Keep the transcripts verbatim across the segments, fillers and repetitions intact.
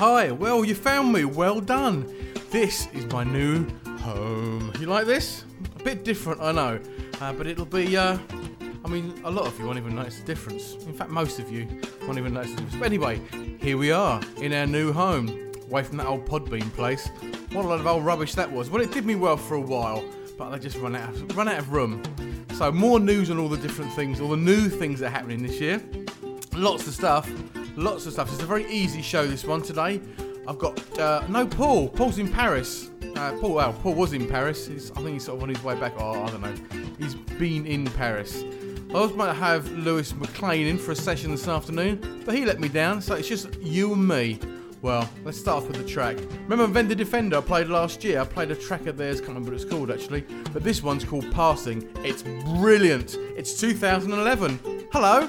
Hi, well, you found me. Well done. This is my new home. You like this? A bit different, I know. Uh, but it'll be, uh, I mean, a lot of you won't even notice the difference. In fact, most of you won't even notice the difference. But anyway, here we are in our new home. Away from that old Podbean place. What a lot of old rubbish that was. Well, it did me well for a while, but they just run out of, run out of room. So more news on all the different things, all the new things that are happening this year. Lots of stuff. Lots of stuff. It's a very easy show, this one today. I've got, uh, no Paul. Paul's in Paris. Uh, Paul, well, Paul was in Paris. He's, I think he's sort of on his way back. Oh, I don't know. He's been in Paris. I was going to have Lewis McLean in for a session this afternoon, but he let me down, so it's just you and me. Well, let's start off with the track. Remember Vendor Defender I played last year? I played a track of theirs, can't remember what it's called actually, but this one's called Passing. It's brilliant. It's two thousand eleven. Hello.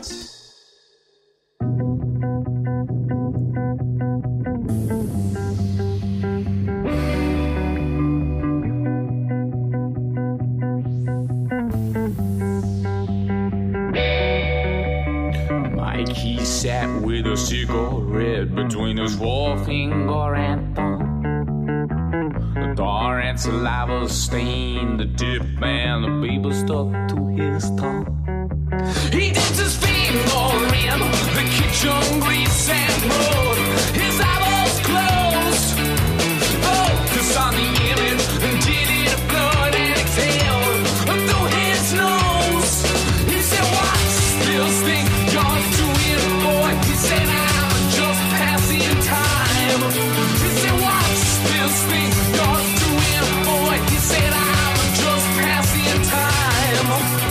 He sat with a cigarette between his forefinger and thumb. The tar and saliva stained the tip and the paper stuck to his tongue. He dipped his finger in the kitchen grease and mud. His eyeballs closed, focus on the image and did it of blood and exhaled through his nose. He said, "What's this thing you're doing, boy?" He said, "I'm just passing time." He said, "What's this thing you're doing, boy?" He said, "I'm just passing time."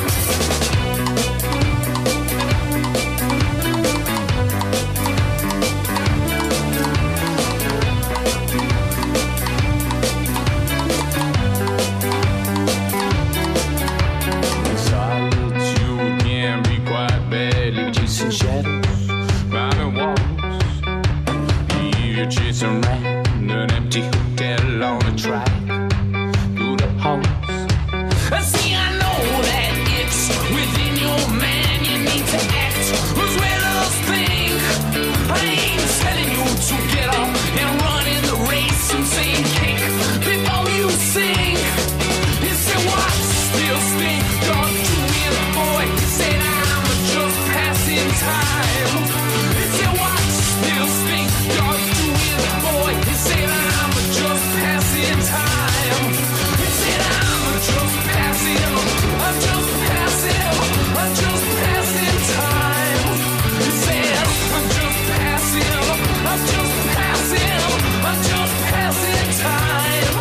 Shadows, climbing walls. You're chasing around an empty hotel on a track through the halls. See, I know that it's within your man. You need to act as well as think. I ain't telling you to get up and run in the race and sing kick before you sing. He said, "What's this thing you're doing, boy?" He said, "I'm just passing time." He said, "What's this thing you're doing, boy?" He said, "I'm just passing time." He said, "I'm just passing, I'm just passing, I'm just passing time." He said, "I'm just passing, I'm just passing, I'm just passing time."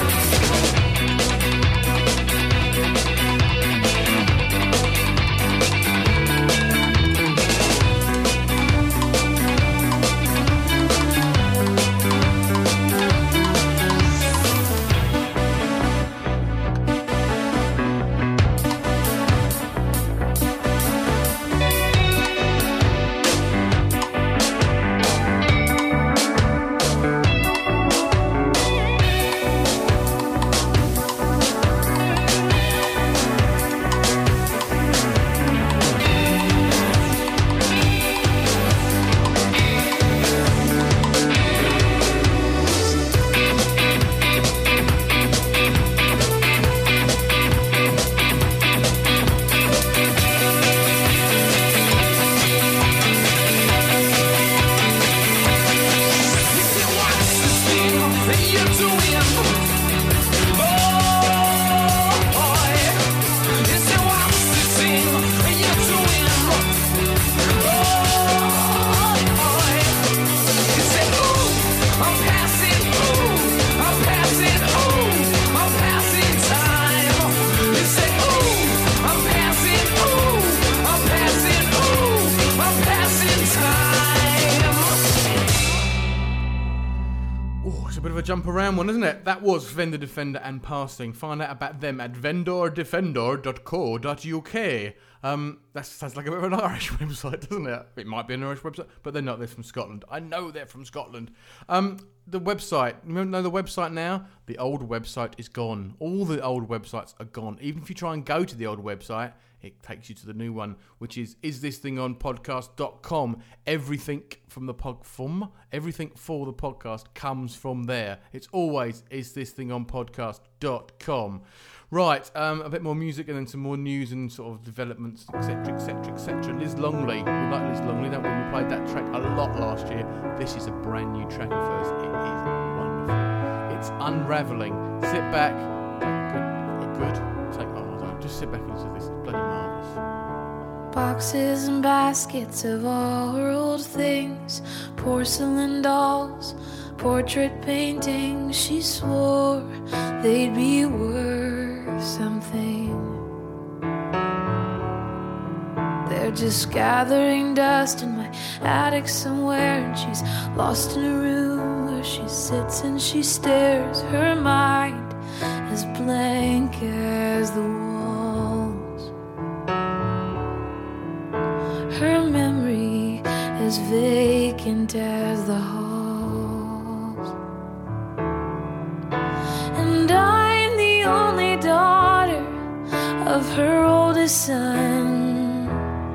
Jump around one, isn't it? That was Vendor Defender and Passing. Find out about them at vendor defender dot co dot uk. Um, that sounds like a bit of an Irish website, doesn't it? It might be an Irish website, but they're not. They're from Scotland. I know they're from Scotland. Um, the website. You know the website now? The old website is gone. All the old websites are gone. Even if you try and go to the old website, it takes you to the new one, which is is this thing on podcast dot com. Everything from the pod from everything for the podcast comes from there. It's always is this thing on podcast dot com. Right, um, a bit more music and then some more news and sort of developments, et cetera, et cetera, et cetera. Liz Longley, we like Liz Longley, don't we? We played that track a lot last year. This is a brand new track of hers. It is wonderful. It's unravelling. Sit back, take a good, a good take. Oh, no, just sit back and listen to this. It's bloody marvellous. Boxes and baskets of all her old things, porcelain dolls, portrait paintings. She swore they'd be worth something. They're just gathering dust in my attic somewhere, and she's lost in a room where she sits and she stares. Her mind as blank as the walls, her memory as vacant as the halls. And I'm the only daughter of her oldest son.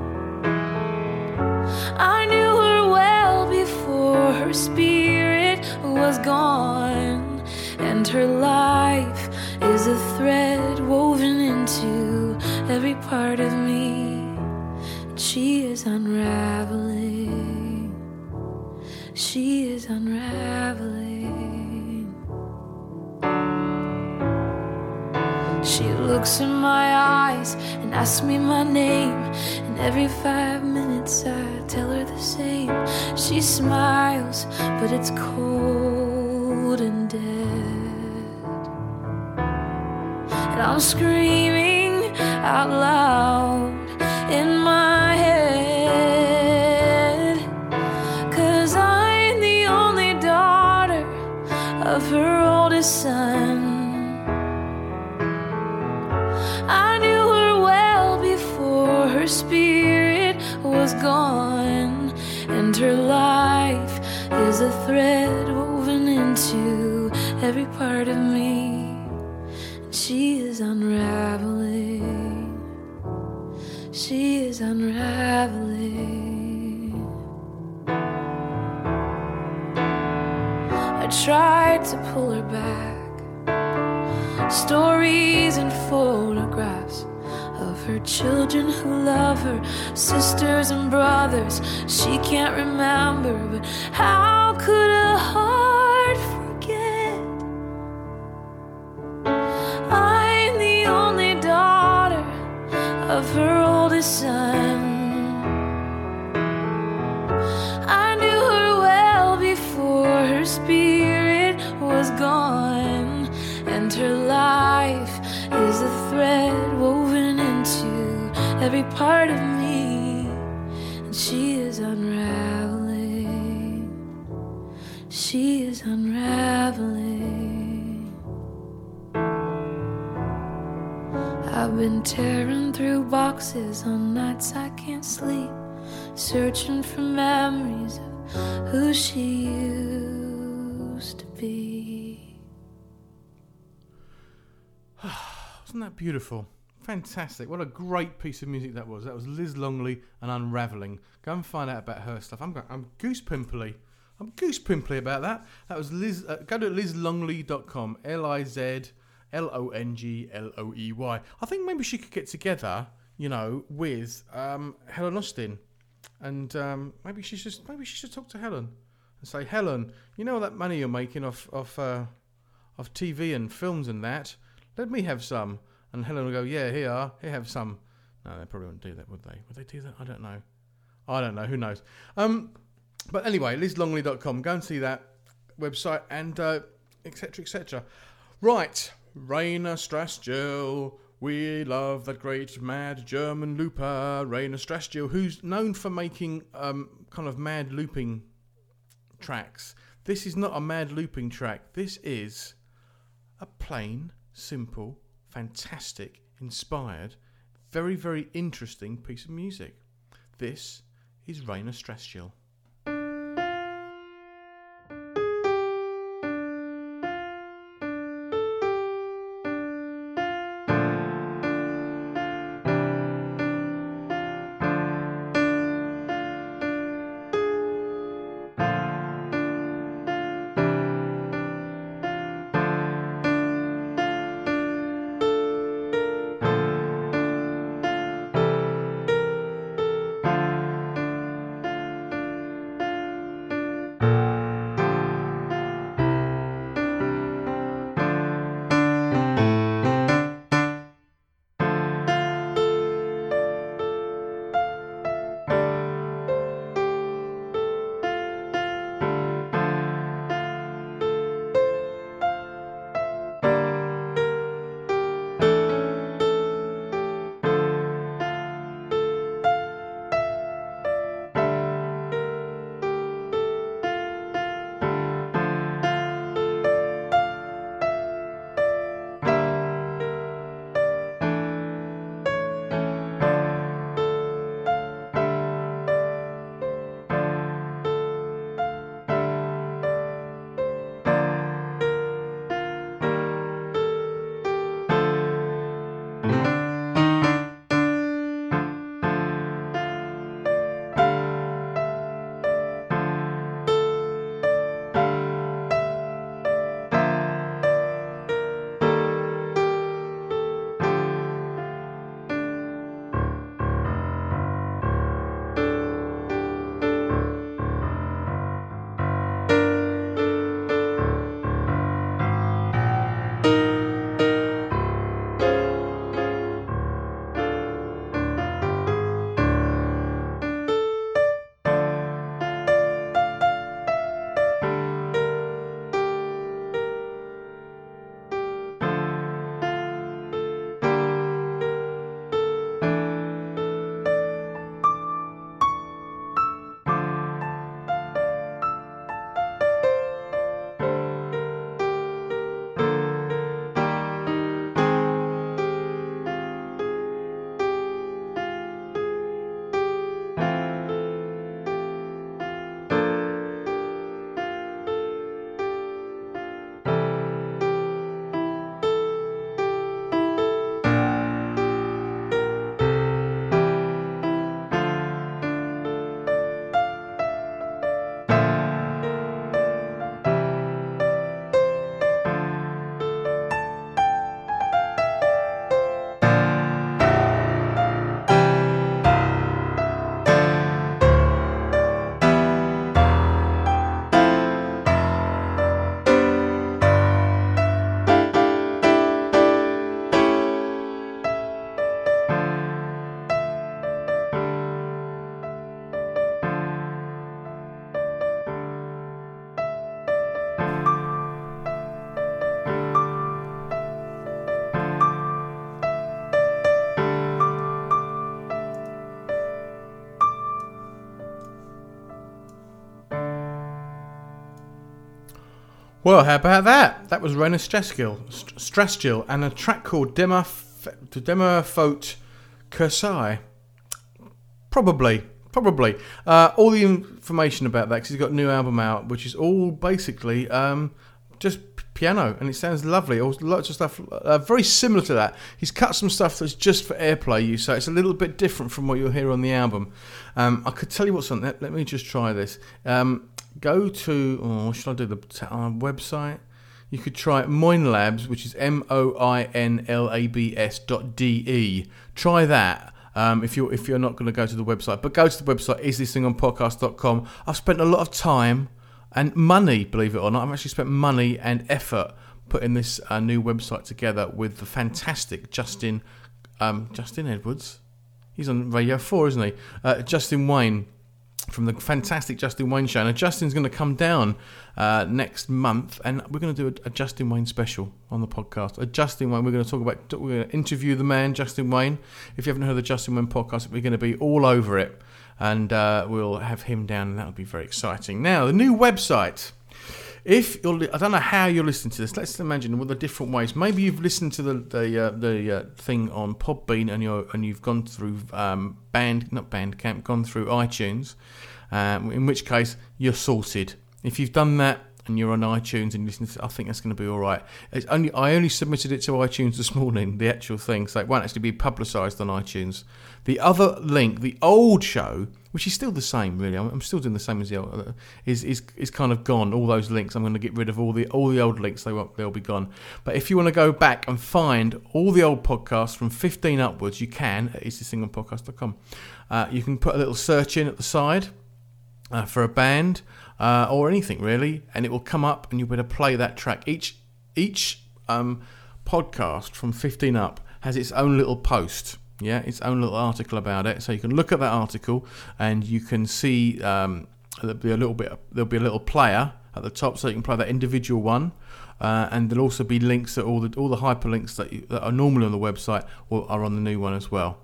I knew her well before her spirit was gone, and her life is a thread woven into every part of me. And she is unraveling. She is unraveling. She looks in my eyes and asks me my name, and every five minutes I tell her the same. She smiles, but it's cold and dead, and I'm screaming out loud in my head, 'cause I'm the only daughter of her oldest son. I knew her well before her spirit was gone, and her life is a thread woven into every part of me. And she is unraveling. She is unraveling. I tried to pull her back. Stories and photographs of her children who love her, sisters and brothers she can't remember. But how could a heart forget? I'm the only daughter of her oldest son. I knew her well before her spirit was gone, and her life is a thread woven into every part of me. And she is unraveling. She is unraveling. I've been tearing through boxes on nights I can't sleep, searching for memories of who she used to be. Wasn't that beautiful? Fantastic. What a great piece of music that was. That was Liz Longley and Unraveling. Go and find out about her stuff. I'm go- I'm goose pimply. I'm goose pimply about that. That was Liz. Uh, go to liz longley dot com. L I Z L O N G L O E Y. I think maybe she could get together, you know, with um, Helen Austin. And um, maybe she should maybe she should talk to Helen and say, Helen, you know all that money you're making off, off, uh, off T V and films and that? Let me have some. And Helen will go, yeah, here, are. Here, have some. No, they probably wouldn't do that, would they? Would they do that? I don't know. I don't know. Who knows? Um, but anyway, liz longley dot com. Go and see that website and uh, et cetera, et cetera. Right. Rainer Strassgel. We love that great mad German looper, Rainer Strassgel, who's known for making um, kind of mad looping tracks. This is not a mad looping track. This is a plain, simple, fantastic, inspired, very, very interesting piece of music. This is Rainer Strassgil. Well, how about that? That was Rainer Strassgil, Strassgil, and a track called Demerfaut Kersai. Probably, probably. Uh, all the information about that, because he's got a new album out, which is all basically um, just piano, and it sounds lovely. Lots of stuff uh, very similar to that. He's cut some stuff that's just for airplay use, so it's a little bit different from what you'll hear on the album. Um, I could tell you what's on that. Let me just try this. Um, go to, oh, what should I do? The uh, website. You could try Moin Labs, which is M O I N L A B S dot D E. Try that. Um, if you're if you're not going to go to the website, but go to the website is this thing on podcast dot com. I've spent a lot of time and money, believe it or not. I've actually spent money and effort putting this uh, new website together with the fantastic Justin um, Justin Edwards. He's on Radio four, isn't he? Uh, Justin Wayne from the fantastic Justin Wayne show. Now, Justin's going to come down uh, next month, and we're going to do a, a Justin Wayne special on the podcast. A Justin Wayne, we're going to talk about, we're going to interview the man, Justin Wayne. If you haven't heard the Justin Wayne podcast, we're going to be all over it, and uh, we'll have him down, and that'll be very exciting. Now, the new website If you're, li- I don't know how you're listening to this. Let's imagine all the different ways. Maybe you've listened to the the uh, the uh, thing on Podbean, and you're and you've gone through um, Band, not Bandcamp, gone through iTunes. Um, in which case you're sorted. If you've done that and you're on iTunes and you listen to it, I think that's going to be all right. It's only I only submitted it to iTunes this morning, the actual thing, so it won't actually be publicised on iTunes. The other link, the old show, which is still the same, really. I'm, I'm still doing the same as the old. Is is is kind of gone. All those links, I'm going to get rid of all the all the old links. They won't. They'll be gone. But if you want to go back and find all the old podcasts from fifteen upwards, you can at easy single podcast dot com. Uh, you can put a little search in at the side uh, for a band uh, or anything really, and it will come up, and you'll be able to play that track. Each each um, podcast from fifteen up has its own little post. Yeah, its own little article about it. So you can look at that article, and you can see um, there'll be a little bit. There'll be a little player at the top, so you can play that individual one. Uh, and there'll also be links that all the all the hyperlinks that, you, that are normally on the website will, are on the new one as well.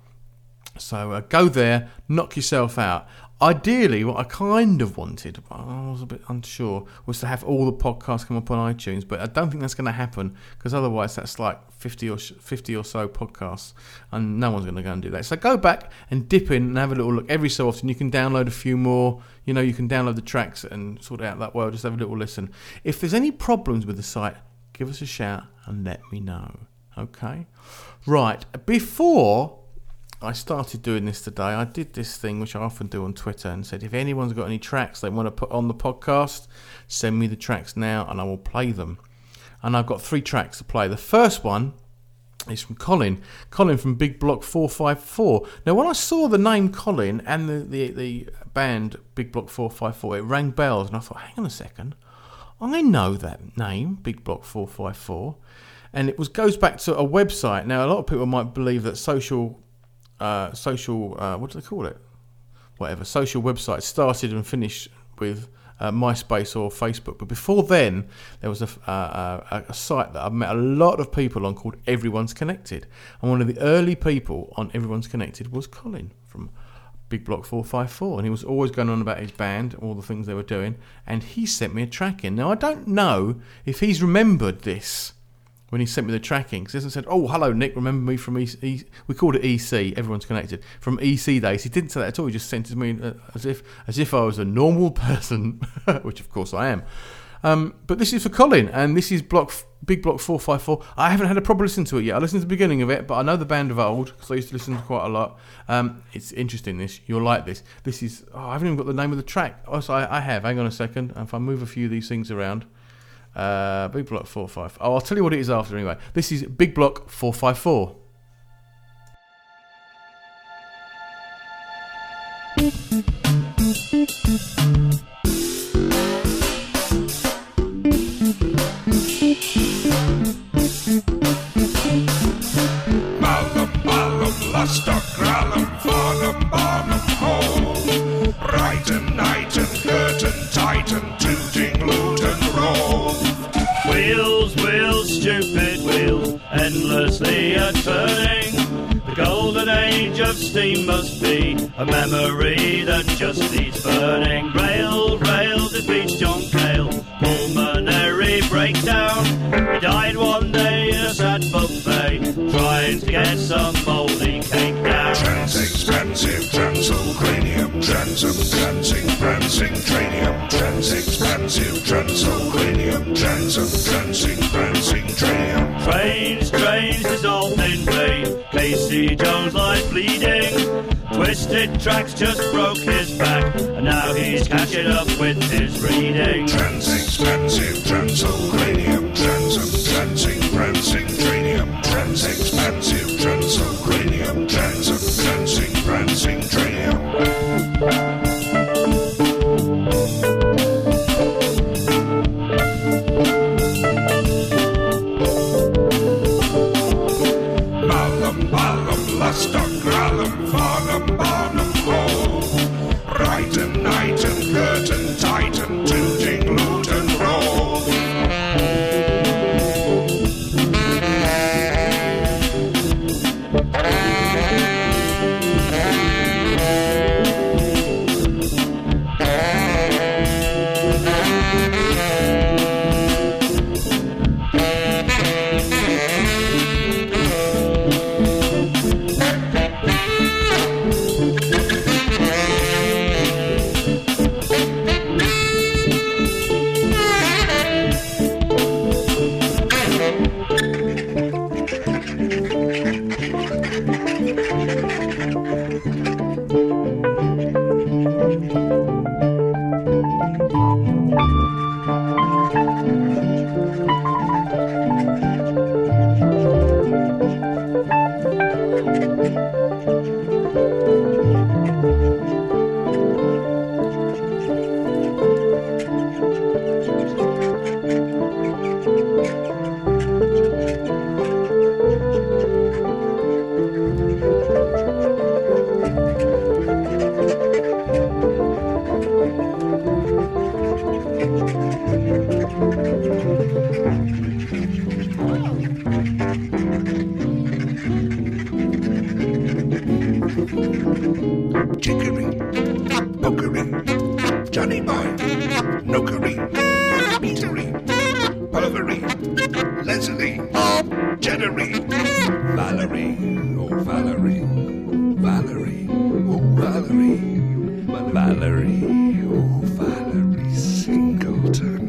So uh, go there, knock yourself out. Ideally, what I kind of wanted, I was a bit unsure, was to have all the podcasts come up on iTunes, but I don't think that's going to happen, because otherwise that's like fifty or fifty or so podcasts, and no one's going to go and do that. So go back and dip in and have a little look. Every so often you can download a few more. You know, you can download the tracks and sort it out that way, or just have a little listen. If there's any problems with the site, give us a shout and let me know. Okay? Right, before I started doing this today, I did this thing which I often do on Twitter and said, if anyone's got any tracks they want to put on the podcast, send me the tracks now and I will play them. And I've got three tracks to play. The first one is from Colin. Colin from Big Block four five four. Now, when I saw the name Colin and the, the, the band Big Block four five four, it rang bells, and I thought, hang on a second, I know that name, Big Block four five four. And it was goes back to a website. Now, a lot of people might believe that social... Uh, social, uh, what do they call it? Whatever, social websites started and finished with uh, MySpace or Facebook. But before then, there was a, uh, a, a site that I've met a lot of people on called Everyone's Connected. And one of the early people on Everyone's Connected was Colin from Big Block four five four. And he was always going on about his band, all the things they were doing. And he sent me a track in. Now, I don't know if he's remembered this when he sent me the tracking, because he hasn't said, oh, hello, Nick, remember me from E C? E- we called it E C, Everyone's Connected, from E C days. He didn't say that at all. He just sent it to me uh, as if as if I was a normal person, which, of course, I am. Um, but this is for Colin, and this is block Big Block four five four. I haven't had a proper listen to it yet. I listened to the beginning of it, but I know the band of old, because I used to listen to quite a lot. Um, it's interesting, this. You'll like this. This is... Oh, I haven't even got the name of the track. Oh, so I, I have. Hang on a second. If I move a few of these things around... Uh, Big Block four five four. Oh, I'll tell you what it is after anyway. This is Big Block four five four. Malum, malum, luster, grallum, farnum, barnum, home. Brighton, night and curtain, tighten, tooting, loot and roll. Wheels, wheels, stupid wheels, endlessly a-turning. The golden age of steam must be a memory that just needs burning. Rail, rail, defeats John Cale, pulmonary breakdown. He died one day in a sad buffet, trying to get some mouldy cake down. Trans-expansive Transylvanium, transom, prancing, prancing, tranium. Trans-expansive Transylvanium, transom, prancing, prancing, tranium. Trains, trains dissolved in pain, Casey Jones lies bleeding. Twisted Tracks just broke his back, and now he's catching up with his reading. Trans-expansive Transylvanium, transom, prancing, prancing, tranium. Trans-expansive Transylvanium, transom, prancing, prancing, tranium. Luster, grallum, farnum, barnum, hole. Brighton, night and curtain, tighten, tooting, loot and roll. Chicory, Pokery, Johnny Boy, Nookery, Petery, Pulvery, Leslie, Jennery, Valerie, oh Valerie, Valerie, oh Valerie, Valerie, oh Valerie Singleton.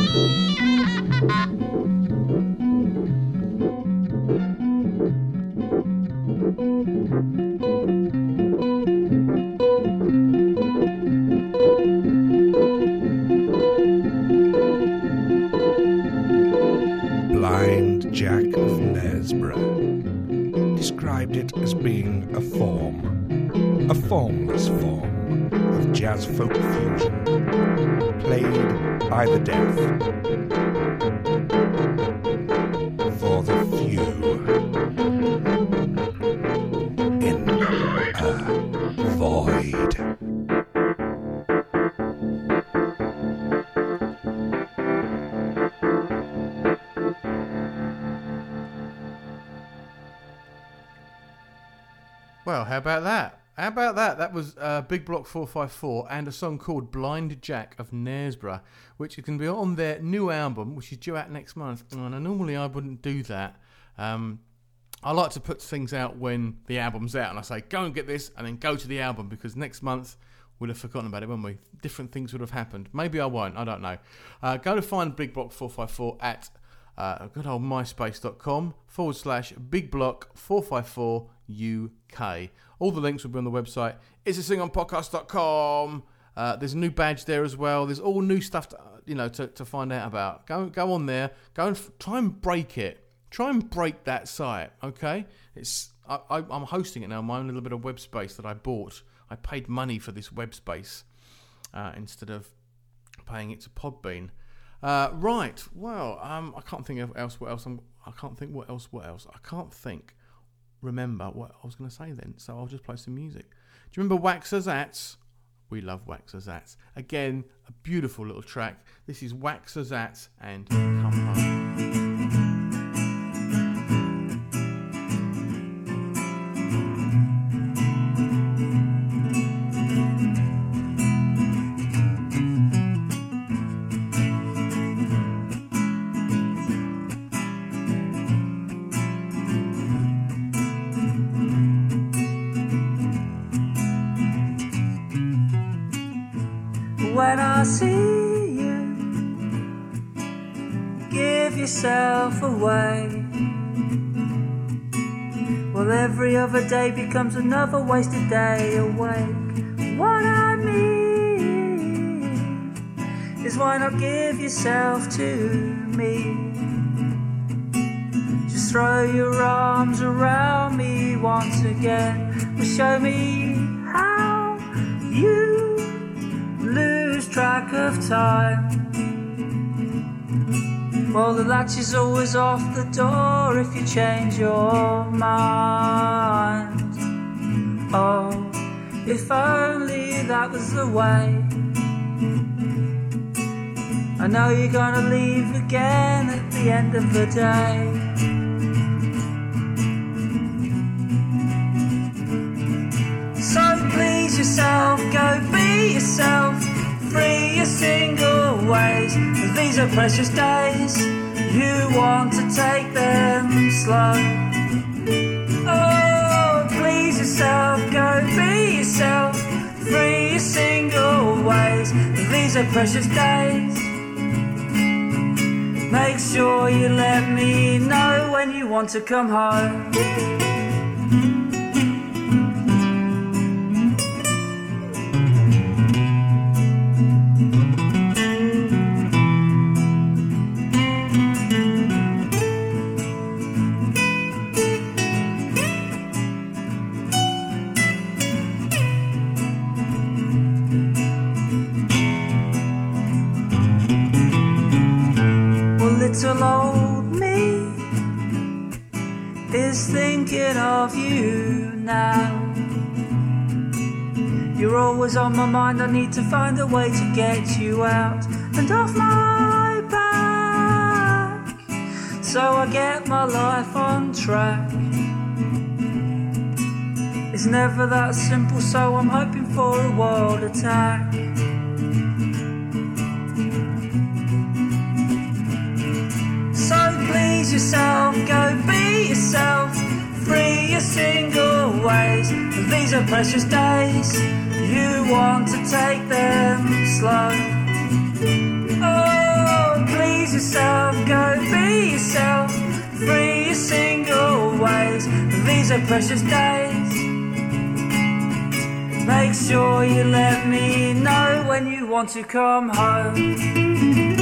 Blind Jack of Knaresborough described it as being a form, a formless form of jazz folk fusion, played by the deaf, for the few, in a void. Well, how about that? How about that? That was uh, Big Block four five four and a song called Blind Jack of Knaresborough, which is going to be on their new album, which is due out next month. And normally I wouldn't do that. Um, I like to put things out when the album's out, and I say, go and get this, and then go to the album, because next month we'd have forgotten about it, wouldn't we? Different things would have happened. Maybe I won't. I don't know. Uh, go to find Big Block four five four at uh, good old myspace.com forward slash Big Block four five four U K. All the links will be on the website. It's a sing on podcast dot com. Uh, there's a new badge there as well. There's all new stuff to, you know, to, to find out about. Go go on there. Go and f- try and break it. Try and break that site. Okay. It's I, I, I'm hosting it now. My own little bit of web space that I bought. I paid money for this web space uh, instead of paying it to Podbean. Uh, right. Well, um, I can't think of else. What else? I'm, I can't think what else. What else? I can't think. Remember what I was going to say then, so I'll just play some music. Do you remember Waxazats? We love Waxazats. Again, a beautiful little track. This is Waxazats and Come Home. When I see you, give yourself away. Well, every other day becomes another wasted day awake. What I mean is, why not give yourself to me? Just throw your arms around me once again. Well, show me how you lose track of time. Well, the latch is always off the door if you change your mind. Oh, if only that was the way. I know you're gonna leave again at the end of the day. So please yourself, go be yourself, free your single ways. These are precious days, you want to take them slow. Oh, please yourself, go be yourself, free your single ways. These are precious days. Make sure you let me know when you want to come home. Little old me is thinking of you now. You're always on my mind, I need to find a way to get you out and off my back, so I get my life on track. It's never that simple, so I'm hoping for a world attack. So please yourself, go be yourself, free your single ways. These are precious days, you want to take them slow. Oh, please yourself, go be yourself, free your single ways. These are precious days. Make sure you let me know when you want to come home.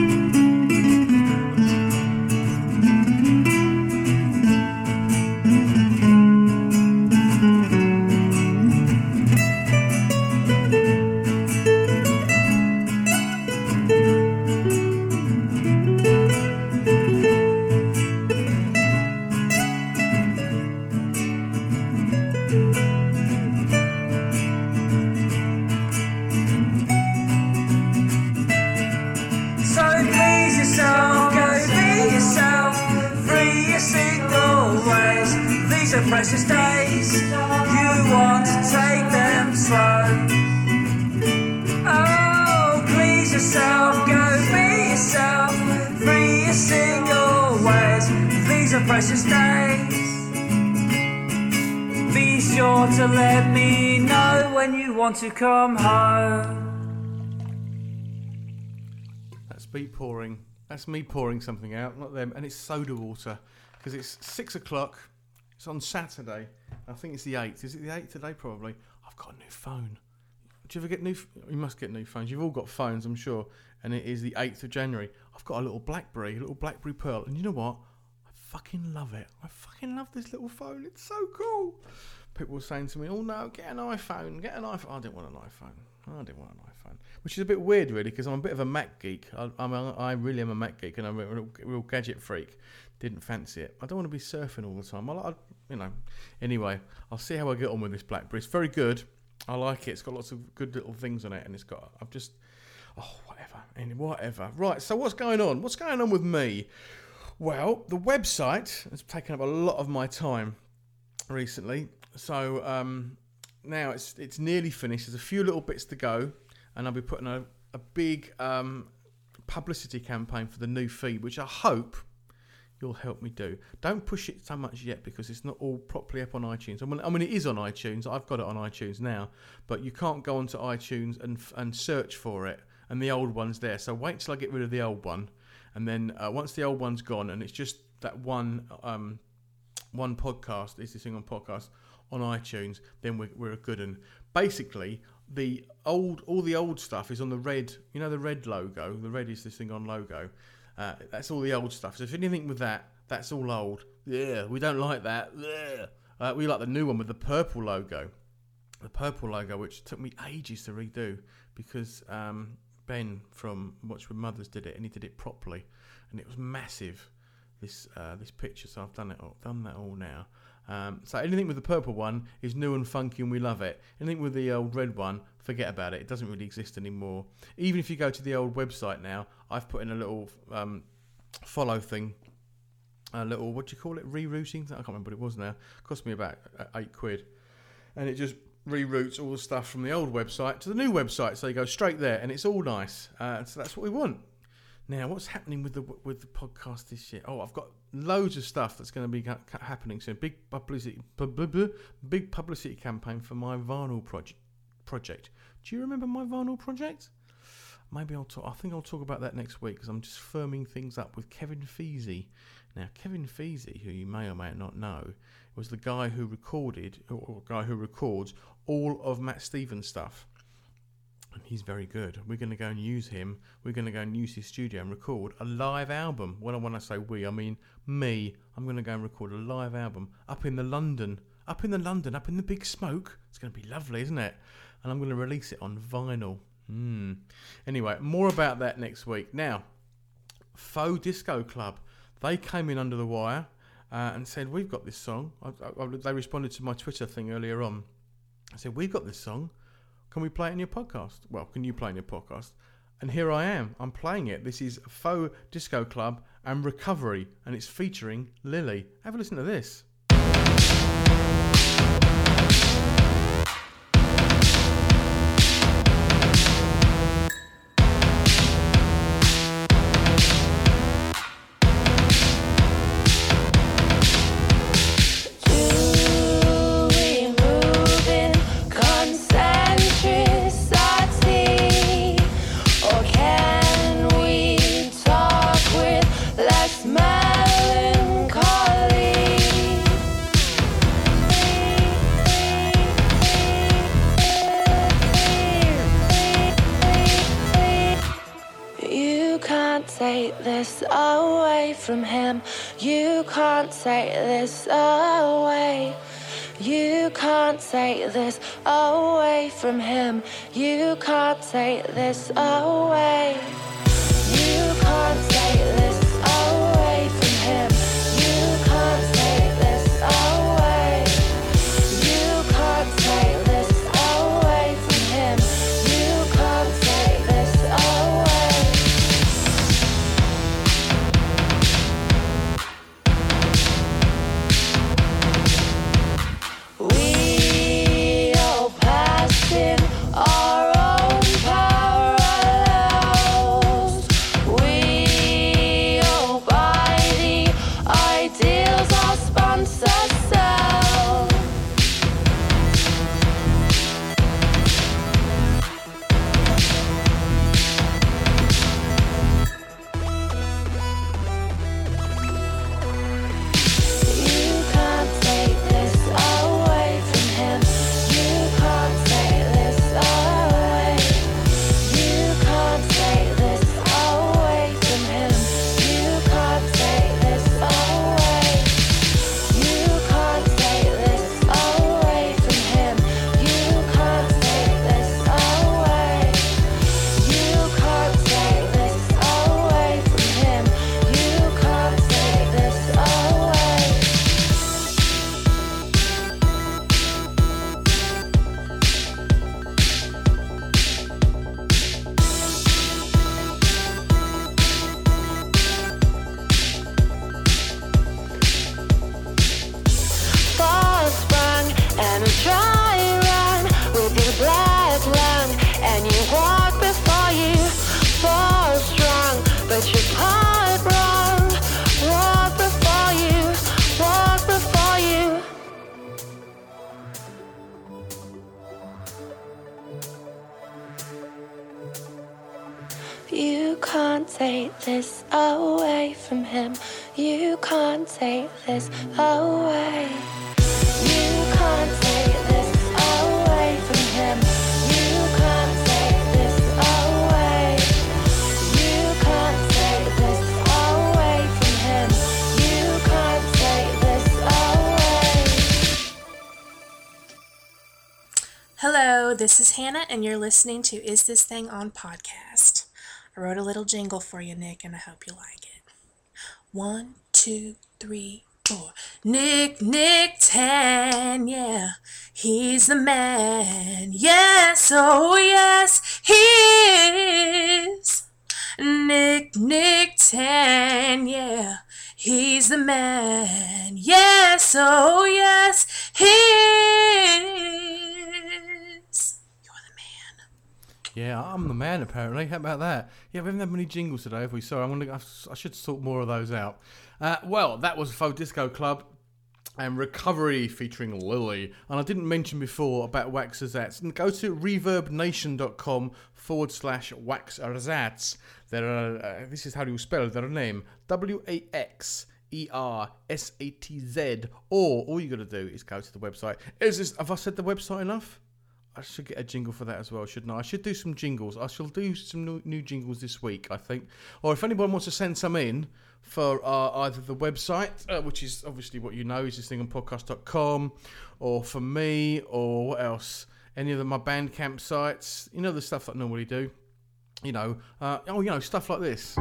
Precious days, you want to take them slow. Oh, please yourself, go be yourself, free your single ways. These are precious days. Be sure to let me know when you want to come home. That's beat pouring. That's me pouring something out, not them. And it's soda water because it's six o'clock. It's on Saturday. I think it's the eighth. Is it the eighth today? Probably. I've got a new phone. Do you ever get new... F- you must get new phones. You've all got phones, I'm sure. And it is the eighth of January. I've got a little BlackBerry, a little BlackBerry Pearl. And you know what? I fucking love it. I fucking love this little phone. It's so cool. People were saying to me, oh no, get an iPhone. Get an iPhone. I didn't want an iPhone. I didn't want an iPhone. Which is a bit weird, really, because I'm a bit of a Mac geek. I, I'm a, I really am a Mac geek, and I'm a real, real gadget freak. Didn't fancy it. I don't want to be surfing all the time. I, I, you know. Anyway, I'll see how I get on with this BlackBerry. It's very good. I like it. It's got lots of good little things on it, and it's got. I've just. Oh, whatever. And whatever. Right. So what's going on? What's going on with me? Well, the website has taken up a lot of my time recently. So um, now it's it's nearly finished. There's a few little bits to go, and I'll be putting a a big um, publicity campaign for the new feed, which I hope you'll help me do. Don't push it so much yet because it's not all properly up on iTunes. I mean, I mean, it is on iTunes. I've got it on iTunes now, but you can't go onto iTunes and and search for it, and the old one's there. So wait till I get rid of the old one, and then uh, once the old one's gone, and it's just that one um, one podcast, is this thing on podcast on iTunes, then we're, we're a good one. Basically, the old all the old stuff is on the red, you know, the red logo. The red is this thing on logo. Uh, that's all the old stuff. So if anything with that, that's all old. Yeah, we don't like that. Yeah. Uh, we like the new one with the purple logo. The purple logo, which took me ages to redo because um, Ben from Watch With Mothers did it, and he did it properly, and it was massive. This uh, this picture, so I've done it all, done that all now. Um, so anything with the purple one is new and funky, and we love it. Anything with the old red one, forget about it. It doesn't really exist anymore. Even if you go to the old website now, I've put in a little um, follow thing, a little, what do you call it, rerouting? I can't remember what it was now. It cost me about eight quid. And it just reroutes all the stuff from the old website to the new website. So you go straight there, and it's all nice. Uh, so that's what we want. Now, what's happening with the with the podcast this year? Oh, I've got loads of stuff that's going to be ha- happening soon. Big publicity, big publicity campaign for my vinyl project. Project. Do you remember my vinyl project? Maybe I'll talk. I think I'll talk about that next week because I'm just firming things up with Kevin Feasey. Now, Kevin Feasey, who you may or may not know, was the guy who recorded, or guy who records all of Matt Stevens' stuff. And he's very good. We're going to go and use him. We're going to go and use his studio and record a live album. When I, when I say we, I mean me. I'm going to go and record a live album up in the London, up in the London, up in the big smoke. It's going to be lovely, isn't it? And I'm going to release it on vinyl. Mm. Anyway, more about that next week. Now, Faux Disco Club. They came in under the wire uh, and said, we've got this song. I, I, they responded to my Twitter thing earlier on. I said, we've got this song. Can we play it in your podcast? Well, can you play in your podcast? And here I am. I'm playing it. This is Faux Disco Club and Recovery, and it's featuring Lily. Have a listen to this. take this away from him. You can't take this away. You can't take this away from him. You can't take this away. You can't take this away from him. You can't take this away. You can't take this away from him. You can't take this away. We all passed in our own parallels. We all buy the ideals our sponsors sell. You can't take this away from him. You can't take this away. You can't take this away from him. You can't take this away. You can't take this away from him. You can't take this away. You can't take this away from him. You can't take this away. Fall sprung and a dry run with your black lung, and you walk before you fall strong, but you're part wrong. Walk before you, walk before you. You can't take this away from him. You can't take this away. You can't take this away from him. You can't take this away. You can't take this away from him. You can't take this away. Hello, this is Hannah, and you're listening to Is This Thing On Podcast. I wrote a little jingle for you, Nick, and I hope you like it. One, two, three, four. Nick, Nick Tan, yeah, he's the man. Yes, oh yes, he is. Nick, Nick Tan, yeah, he's the man. Yes, oh yes, he is. You're the man. Yeah, I'm the man apparently. How about that? Yeah, we haven't had many jingles today, have we? Sorry, I'm gonna. I should sort more of those out. Uh, well, that was Faux Disco Club and Recovery featuring Lily. And I didn't mention before about Waxerzats. Go to reverbnation.com forward slash Waxerzats. There are. Uh, this is how you spell their name: W A X E R S A T Z. Or all you got to do is go to the website. Is this? Have I said the website enough? I should get a jingle for that as well, shouldn't I? I should do some jingles. I shall do some new, new jingles this week, I think. Or if anyone wants to send some in for uh, either the website, uh, which is obviously what you know, is this thing on podcast dot com, or for me, or what else? Any of the, my Bandcamp sites. You know, the stuff that I normally do. You know, uh, oh, you know, stuff like this.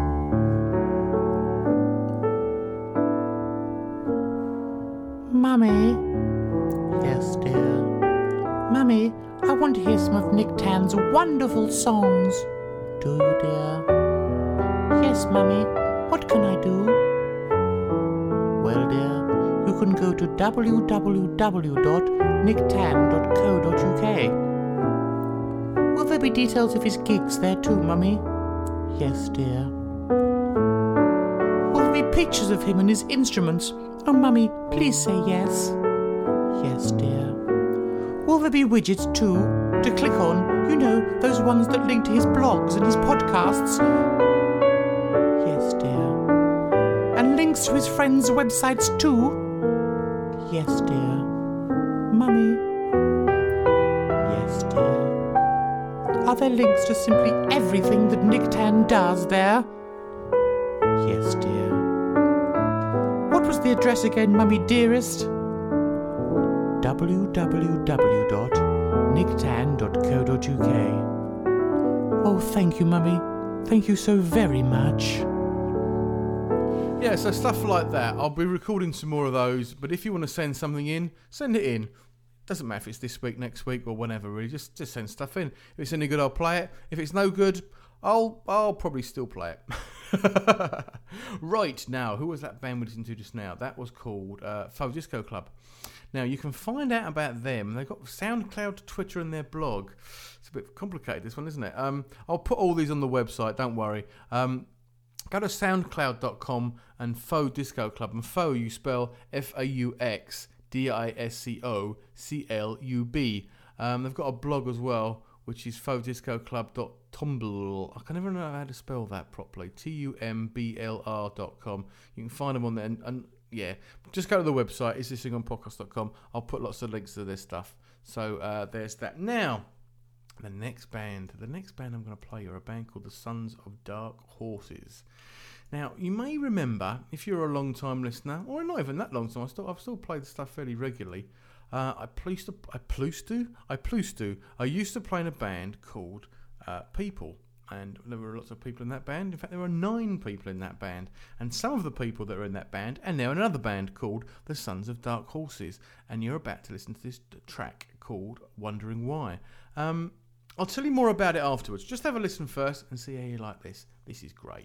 Mummy. Yes, dear. Mummy, I want to hear some of Nick Tan's wonderful songs. Do you, dear? Yes, Mummy. What can I do? Well, dear, you can go to w w w dot nick tan dot co dot u k. Will there be details of his gigs there too, Mummy? Yes, dear. Will there be pictures of him and his instruments? Oh, Mummy, please say yes. Yes, dear. Will there be widgets too, to click on, you know, those ones that link to his blogs and his podcasts? Yes, dear. And links to his friends' websites too? Yes, dear. Mummy? Yes, dear. Are there links to simply everything that Nick Tan does there? Yes, dear. What was the address again, Mummy dearest? w w w dot nick tan dot co dot u k. Oh, thank you, Mummy. Thank you so very much. Yeah, so stuff like that. I'll be recording some more of those, but if you want to send something in, send it in. Doesn't matter if it's this week, next week, or whenever, really. Just just send stuff in. If it's any good, I'll play it. If it's no good, I'll I'll probably still play it. Right, now, who was that band we listened to just now? That was called uh, Faux Disco Club. Now, you can find out about them. They've got SoundCloud, Twitter, and their blog. It's a bit complicated, this one, isn't it? Um, I'll put all these on the website, don't worry. Um, go to soundcloud dot com and Faux Disco Club. And Faux, you spell F A U X D I S C O C L U B. Um, they've got a blog as well, which is faux disco club dot tumblr. I can never know how to spell that properly. T U M B L R dot com. You can find them on there. And, and yeah, just go to the website, is this thing on podcast dot com. I'll put lots of links to their stuff. So uh, there's that. Now, the next band. The next band I'm going to play are a band called the Sons of Dark Horses. Now, you may remember, if you're a long-time listener, or not even that long time, I still, I've still played the stuff fairly regularly. Uh, I used to, I used to, I used to, I used to play in a band called uh, People, and there were lots of people in that band. In fact, there were nine people in that band, and some of the people that are in that band, and they're in another band called the Sons of Dark Horses, and you're about to listen to this track called Wondering Why. Um, I'll tell you more about it afterwards. Just have a listen first and see how you like this. This is great.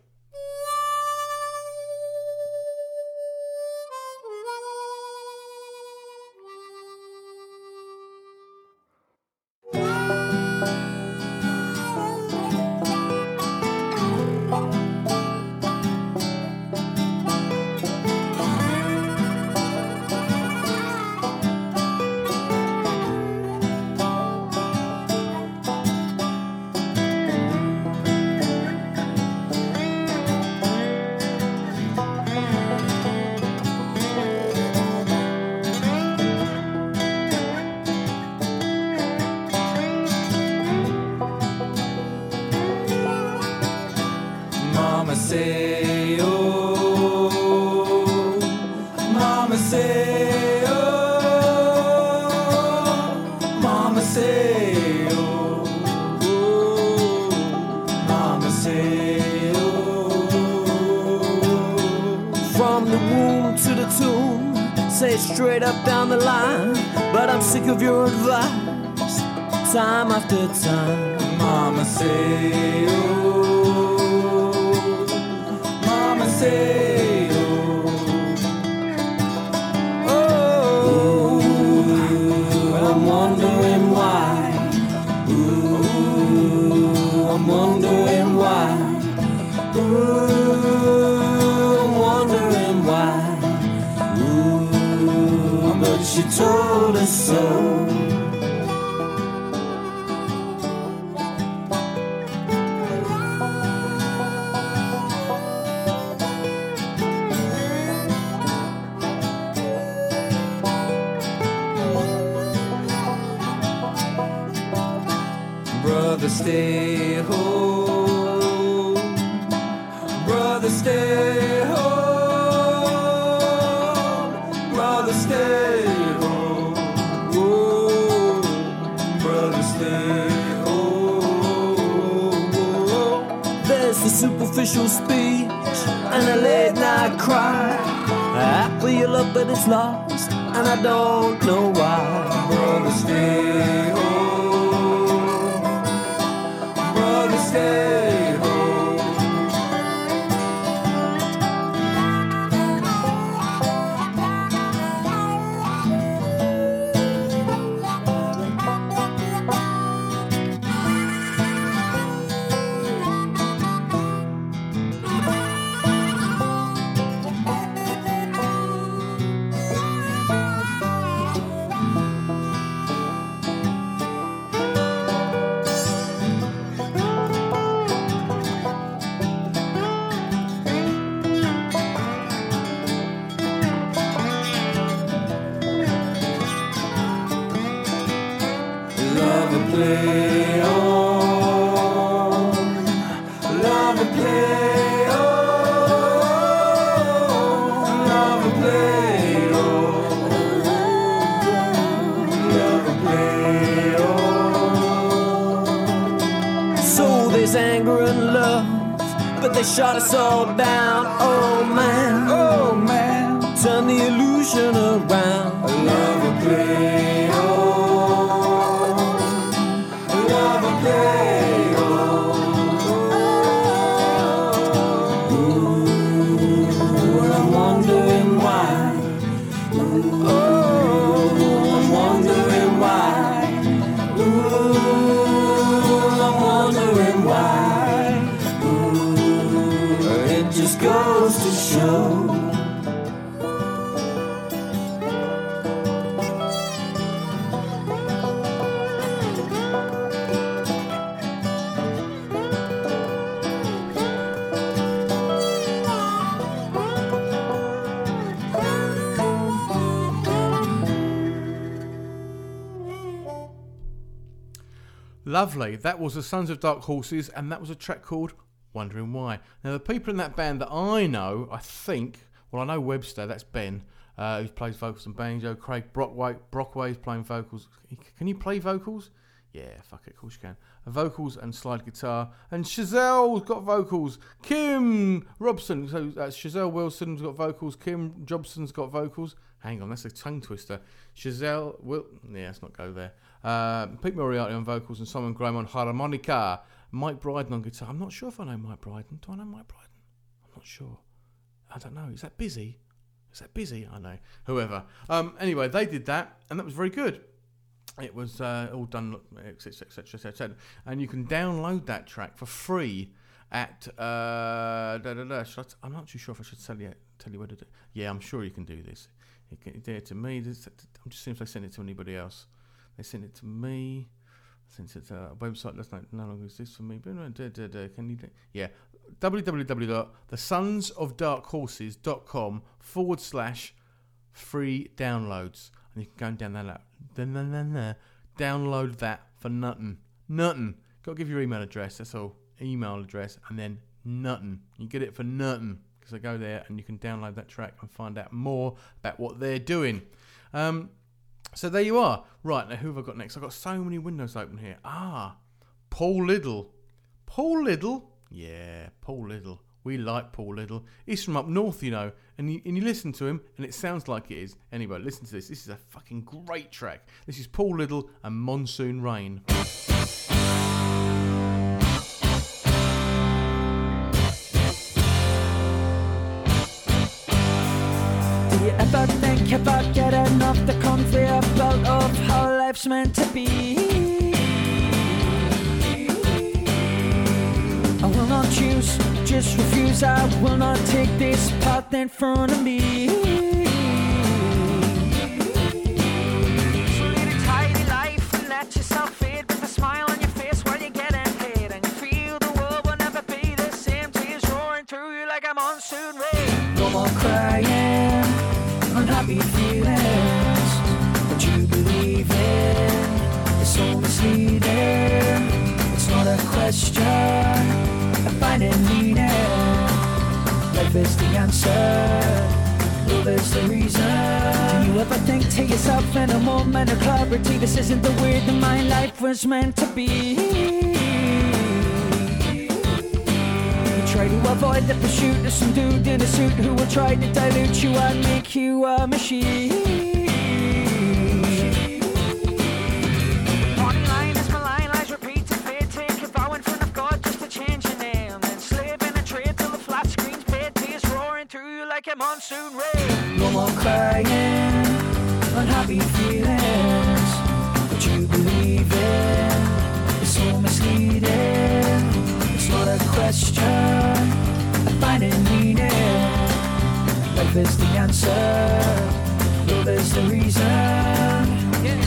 say, oh, Mama say, oh, Mama say, oh, oh, Mama say, oh. From the womb to the tomb, say straight up down the line, but I'm sick of your advice, time after time. Mama say, oh, Mama say, oh, oh, I'm wondering why, ooh, I'm wondering why, ooh, I'm wondering why, ooh, but she told us so. Brother, stay home. Brother, stay home. Brother, stay home. Oh, brother, stay home. There's the superficial speech and a late night cry. I feel love, but it's lost, and I don't know why. Brother, stay home. Stay home. Love and play on, love and play on, they shot us all down. Oh man, oh man, turn the illusion around. I love a play on, I love a play on. Ooh, and I'm wondering why. Oh, I'm wondering why. Ooh, I'm wondering why. Ooh, it just goes to show. Lovely. That was the Sons of Dark Horses, and that was a track called Wondering Why. Now, the people in that band that I know, I think, well, I know Webster, that's Ben, uh, who plays vocals and banjo. Craig Brockway, Brockway's playing vocals. Can you play vocals? Yeah, fuck it, of course you can. Uh, vocals and slide guitar. And Chazelle's got vocals. Kim Robson, so uh, Chazelle Wilson's got vocals. Kim Jobson's got vocals. Hang on, that's a tongue twister. Chazelle, Wil- yeah, let's not go there. Uh, Pete Moriarty on vocals and Simon Graham on harmonica. Mike Bryden on guitar. I'm not sure if I know Mike Bryden. Do I know Mike Bryden? I'm not sure. I don't know. Is that Busy? Is that Busy? I know. Whoever. Um, anyway, they did that, and that was very good. It was uh, all done, et cetera, et cetera, et cetera. And you can download that track for free at. Uh, da, da, da. Should I t- I'm not too sure if I should tell you tell you where to do. Yeah, I'm sure you can do this. You can do it to me. I'm just seeing if they sent it to anybody else. They sent it to me. Sent it to a website. That's not no longer exists for me. But da, da, da. Can you? Do? Yeah. w w w dot the sons of dark horses dot com forward slash free downloads, and you can go and download that. Then, then, then, then, download that for nothing. Nothing. Got to give your email address. That's all. Email address, and then nothing. You get it for nothing. So go there and you can download that track and find out more about what they're doing. Um, so there you are. Right, now who have I got next? I've got so many windows open here. Ah, Paul Little. Paul Little? Yeah, Paul Little. We like Paul Little. He's from up north, you know, and you, and you listen to him and it sounds like it is. Anyway, listen to this. This is a fucking great track. This is Paul Little and Monsoon Rain. Do you ever think about getting off the conveyor belt of how life's meant to be? I will not choose, just refuse. I will not take this path in front of me. So lead a tidy life and let yourself fade with a smile on your face while you're getting paid. And you feel the world will never be the same. Tears roaring through you like a monsoon rain. No more crying, unhappy feelings. What you believe in is so misleading. It's not a question of finding meaning. Life is the answer, love is the reason. Do you ever think to yourself in a moment of clarity, this isn't the way that my life was meant to be? You try to avoid the pursuit of some dude in a suit who will try to dilute you and make you a machine. Like a monsoon rain. No more crying, unhappy feelings. What you believe in is so misleading. It's not a question of finding meaning. Life is the answer, love is the reason. Yeah.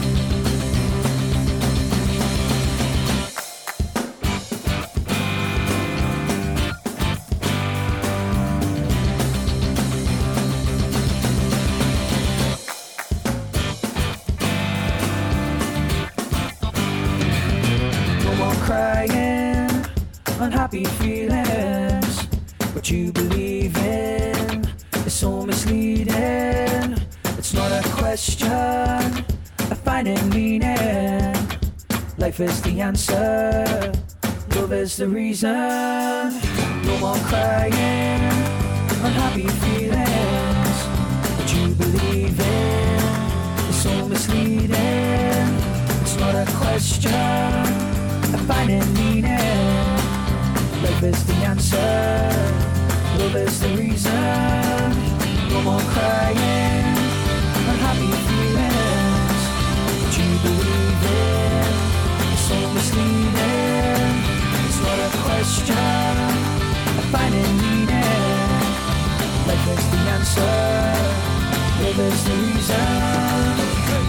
Crying, unhappy feelings. What you believe in is so misleading. It's not a question of finding meaning. Life is the answer, Love is the reason. No more crying, unhappy feelings. What you believe in is so misleading. It's not a question of finding meaning. Love is the answer. Love is the reason. No more crying, unhappy feelings. What you believe in is so misleading. It's not a question of finding meaning. Life is the answer. Love is the reason.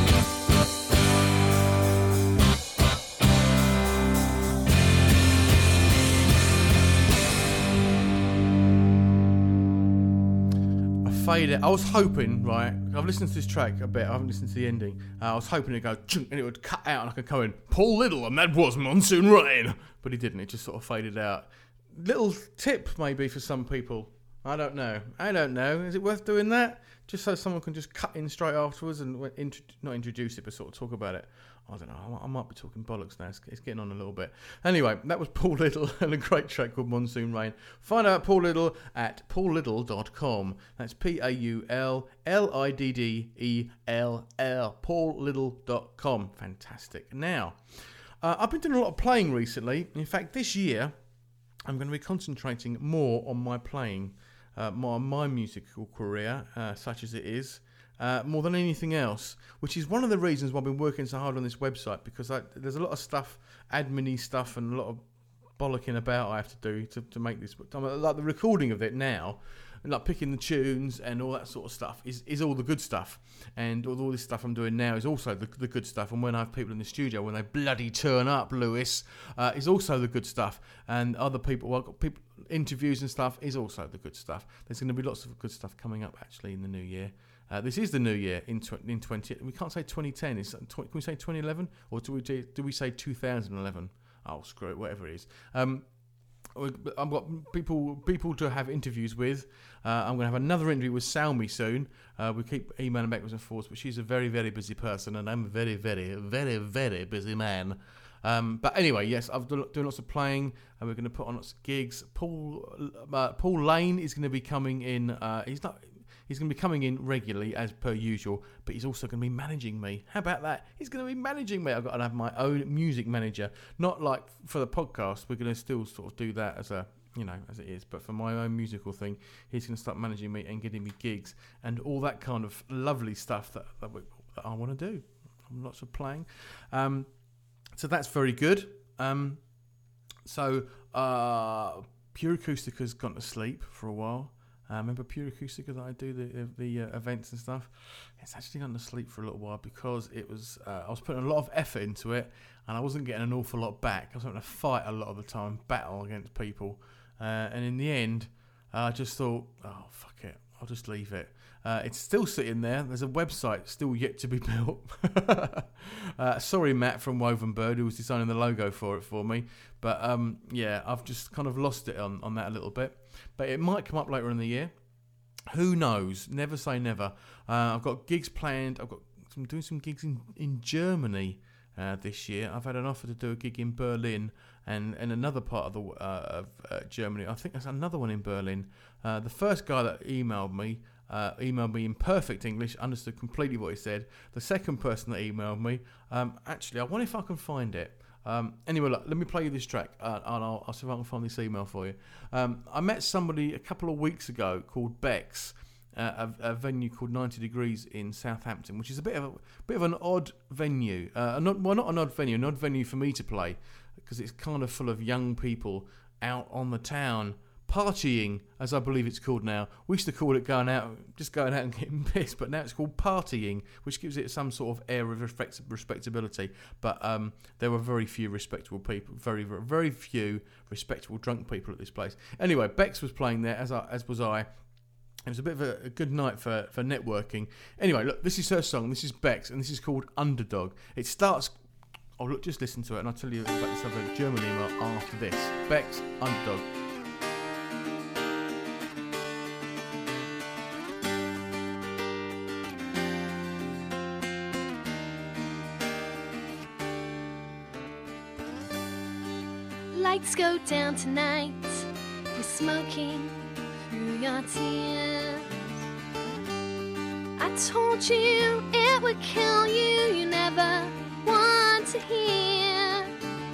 Fade it. I was hoping, right, I've listened to this track a bit, I haven't listened to the ending. Uh, I was hoping it'd go chunk and it would cut out and I could go in, Paul Little, and that was Monsoon Rain. But he didn't, it just sort of faded out. Little tip maybe for some people. I don't know. I don't know. Is it worth doing that? Just so someone can just cut in straight afterwards and int- not introduce it, but sort of talk about it. I don't know. I might be talking bollocks now. It's, it's getting on a little bit. Anyway, that was Paul Little and a great track called Monsoon Rain. Find out Paul Little at paul little dot com. That's P A U L L I D D E L L. paul little dot com. Fantastic. Now, uh, I've been doing a lot of playing recently. In fact, this year, I'm going to be concentrating more on my playing, uh, my, my musical career, uh, such as it is. Uh, more than anything else, which is one of the reasons why I've been working so hard on this website, because I, there's a lot of stuff, admin-y stuff, and a lot of bollocking about I have to do to, to make this. Like the recording of it now, and like picking the tunes and all that sort of stuff is, is all the good stuff. And all, all this stuff I'm doing now is also the, the good stuff. And when I have people in the studio, when they bloody turn up, Lewis, uh, is also the good stuff. And other people, well, I've got people, interviews and stuff is also the good stuff. There's going to be lots of good stuff coming up actually in the new year. Uh, this is the new year in tw- in twenty. We can't say twenty ten. It's tw- can we say twenty eleven or do we do, do we say two thousand eleven? Oh, screw it, whatever it is. Um, I've got people people to have interviews with. Uh, I'm going to have another interview with Salmi soon. Uh, we keep emailing backwards and forwards, but she's a very very busy person, and I'm a very very very very busy man. Um, but anyway, yes, I've done, doing lots of playing, and we're going to put on lots of gigs. Paul uh, Paul Lane is going to be coming in. Uh, he's not. He's going to be coming in regularly as per usual, but he's also going to be managing me. How about that? He's going to be managing me. I've got to have my own music manager, not like for the podcast. We're going to still sort of do that as a, you know, as it is. But for my own musical thing, he's going to start managing me and getting me gigs and all that kind of lovely stuff that that, we, that I want to do. Lots of playing. Um, so that's very good. Um, so uh, Pure Acoustica's gone to sleep for a while. Uh, remember Pure Acoustica that I do the the uh, events and stuff? It's actually gone to sleep for a little while because it was uh, I was putting a lot of effort into it and I wasn't getting an awful lot back. I was having to fight a lot of the time, battle against people, uh, and in the end, uh, I just thought, oh fuck it, I'll just leave it. Uh, it's still sitting there. There's a website still yet to be built. uh, sorry, Matt from Woven Bird, who was designing the logo for it for me. But um, yeah, I've just kind of lost it on, on that a little bit. But it might come up later in the year. Who knows? Never say never. Uh, I've got gigs planned. I've got I'm doing some gigs in in Germany uh, this year. I've had an offer to do a gig in Berlin and, and another part of the uh, of uh, Germany. I think there's another one in Berlin. Uh, the first guy that emailed me. Uh, emailed me in perfect English, understood completely what he said. The second person that emailed me, um, actually, I wonder if I can find it. Um, anyway, look, let me play you this track, uh, and I'll, I'll see if I can find this email for you. Um, I met somebody a couple of weeks ago called Bex, uh, a, a venue called ninety degrees in Southampton, which is a bit of a bit of an odd venue. Uh, not, well, not an odd venue, an odd venue for me to play, because it's kind of full of young people out on the town. Partying, as I believe it's called now. We used to call it going out, just going out and getting pissed, but now it's called partying, which gives it some sort of air of respect- respectability. But um, there were very few respectable people, very, very, very few respectable drunk people at this place. Anyway, Bex was playing there, as I, as was I. It was a bit of a, a good night for, for networking. Anyway, look, this is her song. This is Bex, and this is called Underdog. It starts... Oh, look, just listen to it, and I'll tell you about this other German email after this. Bex, Underdog. lights go down tonight, you're smoking through your tears. I told you it would kill you, you never want to hear.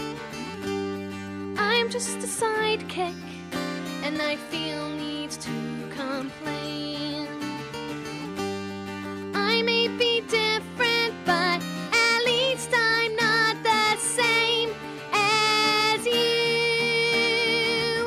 I'm just a sidekick, and I feel need to complain. I may be different, but at least I'm not the same as you.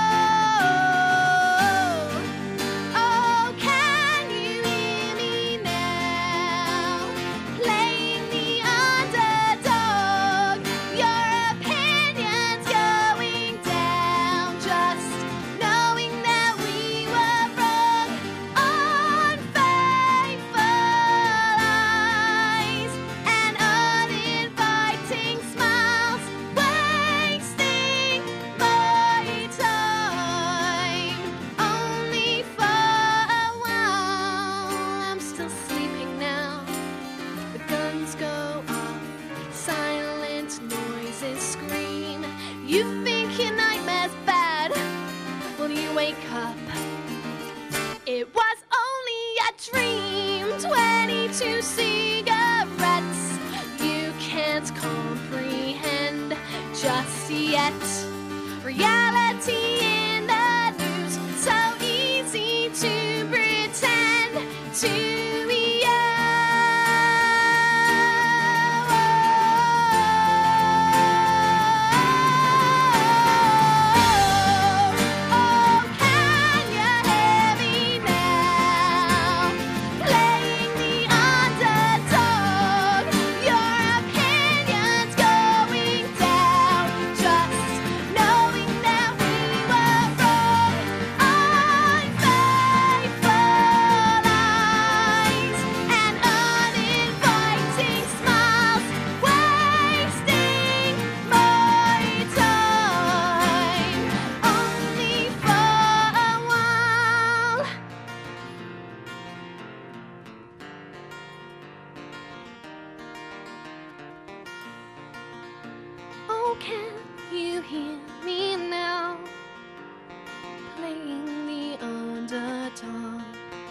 Oh, oh, can you hear me now? Playing the underdog, your opinion's going down. Just knowing that we were wrong, unfaithful eyes and uninviting smiles, wasting my time only for a while. I'm still sleeping now. The guns go off, silent noises scream. You think your nightmare's bad? Well, you wake up. It was only a dream. Twenty-two cigarettes you can't comprehend just yet. Reality in the news, so easy to pretend to be. Oh, can you hear me now? Playing the underdog, your opinion's going down. Just knowing that we were wrong, unfaithful eyes and uninviting smiles, wasting my time only for a while. Oh, can you hear me now? Playing the underdog,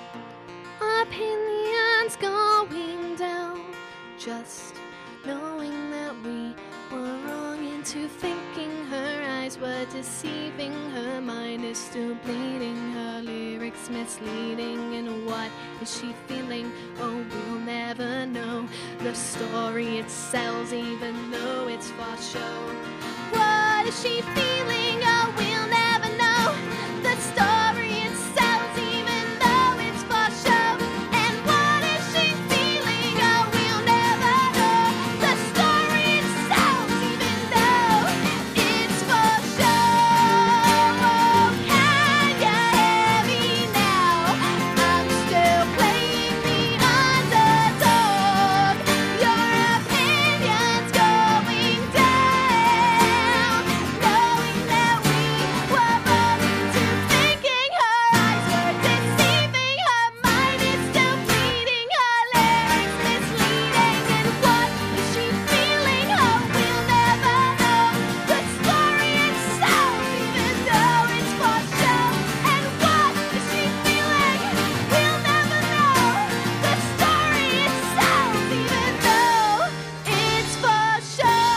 opinions going down. Just knowing that we were wrong into thinking her eyes were deceiving, her mind is still bleeding, her lyrics misleading. And what is she feeling? Oh, we'll never know. The story it sells, even though it's for show. What is she feeling? Oh, we'll never know. The story it sells, even though it's for show. And what is she feeling? Oh, we'll never know. The story it sells, even though it's for show. Oh, can you hear me now? I'm still playing the underdog. Your opinion's going down. Knowing that we were wrong into thinking her eyes were deceiving, her mind is still bleeding, her lyrics misleading. And what is she feeling? Oh, we'll never know. The story itself, even though it's for show. And what is she feeling? We'll never know. The story itself, even though it's for show.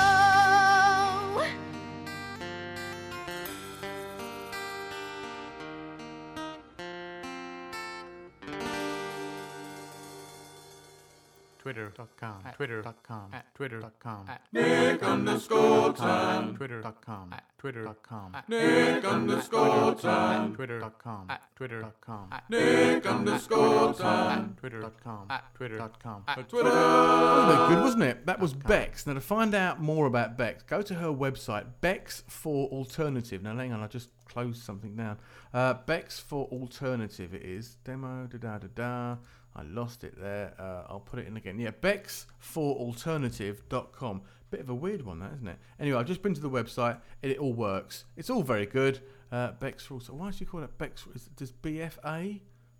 Twitter.com, Twitter.com, Twitter.com, Nick underscore time. Twitter.com, Twitter.com, Nick underscore time. Twitter.com, Twitter.com, Nick underscore time. Twitter.com, Twitter.com, Twitter. That was good, wasn't it? That was Bex. Now, to find out more about Bex, go to her website, Bex for Alternative. Now, hang on, I just closed something down. Uh, Bex for Alternative, it is. Demo, da da da da. I lost it there. Uh, I'll put it in again. Yeah, bex for alternative dot com. Bit of a weird one, that, isn't it? Anyway, I've just been to the website. It, it all works. It's all very good. Uh, Bex for Alternative. Why do you call it Bex? Is, does B F A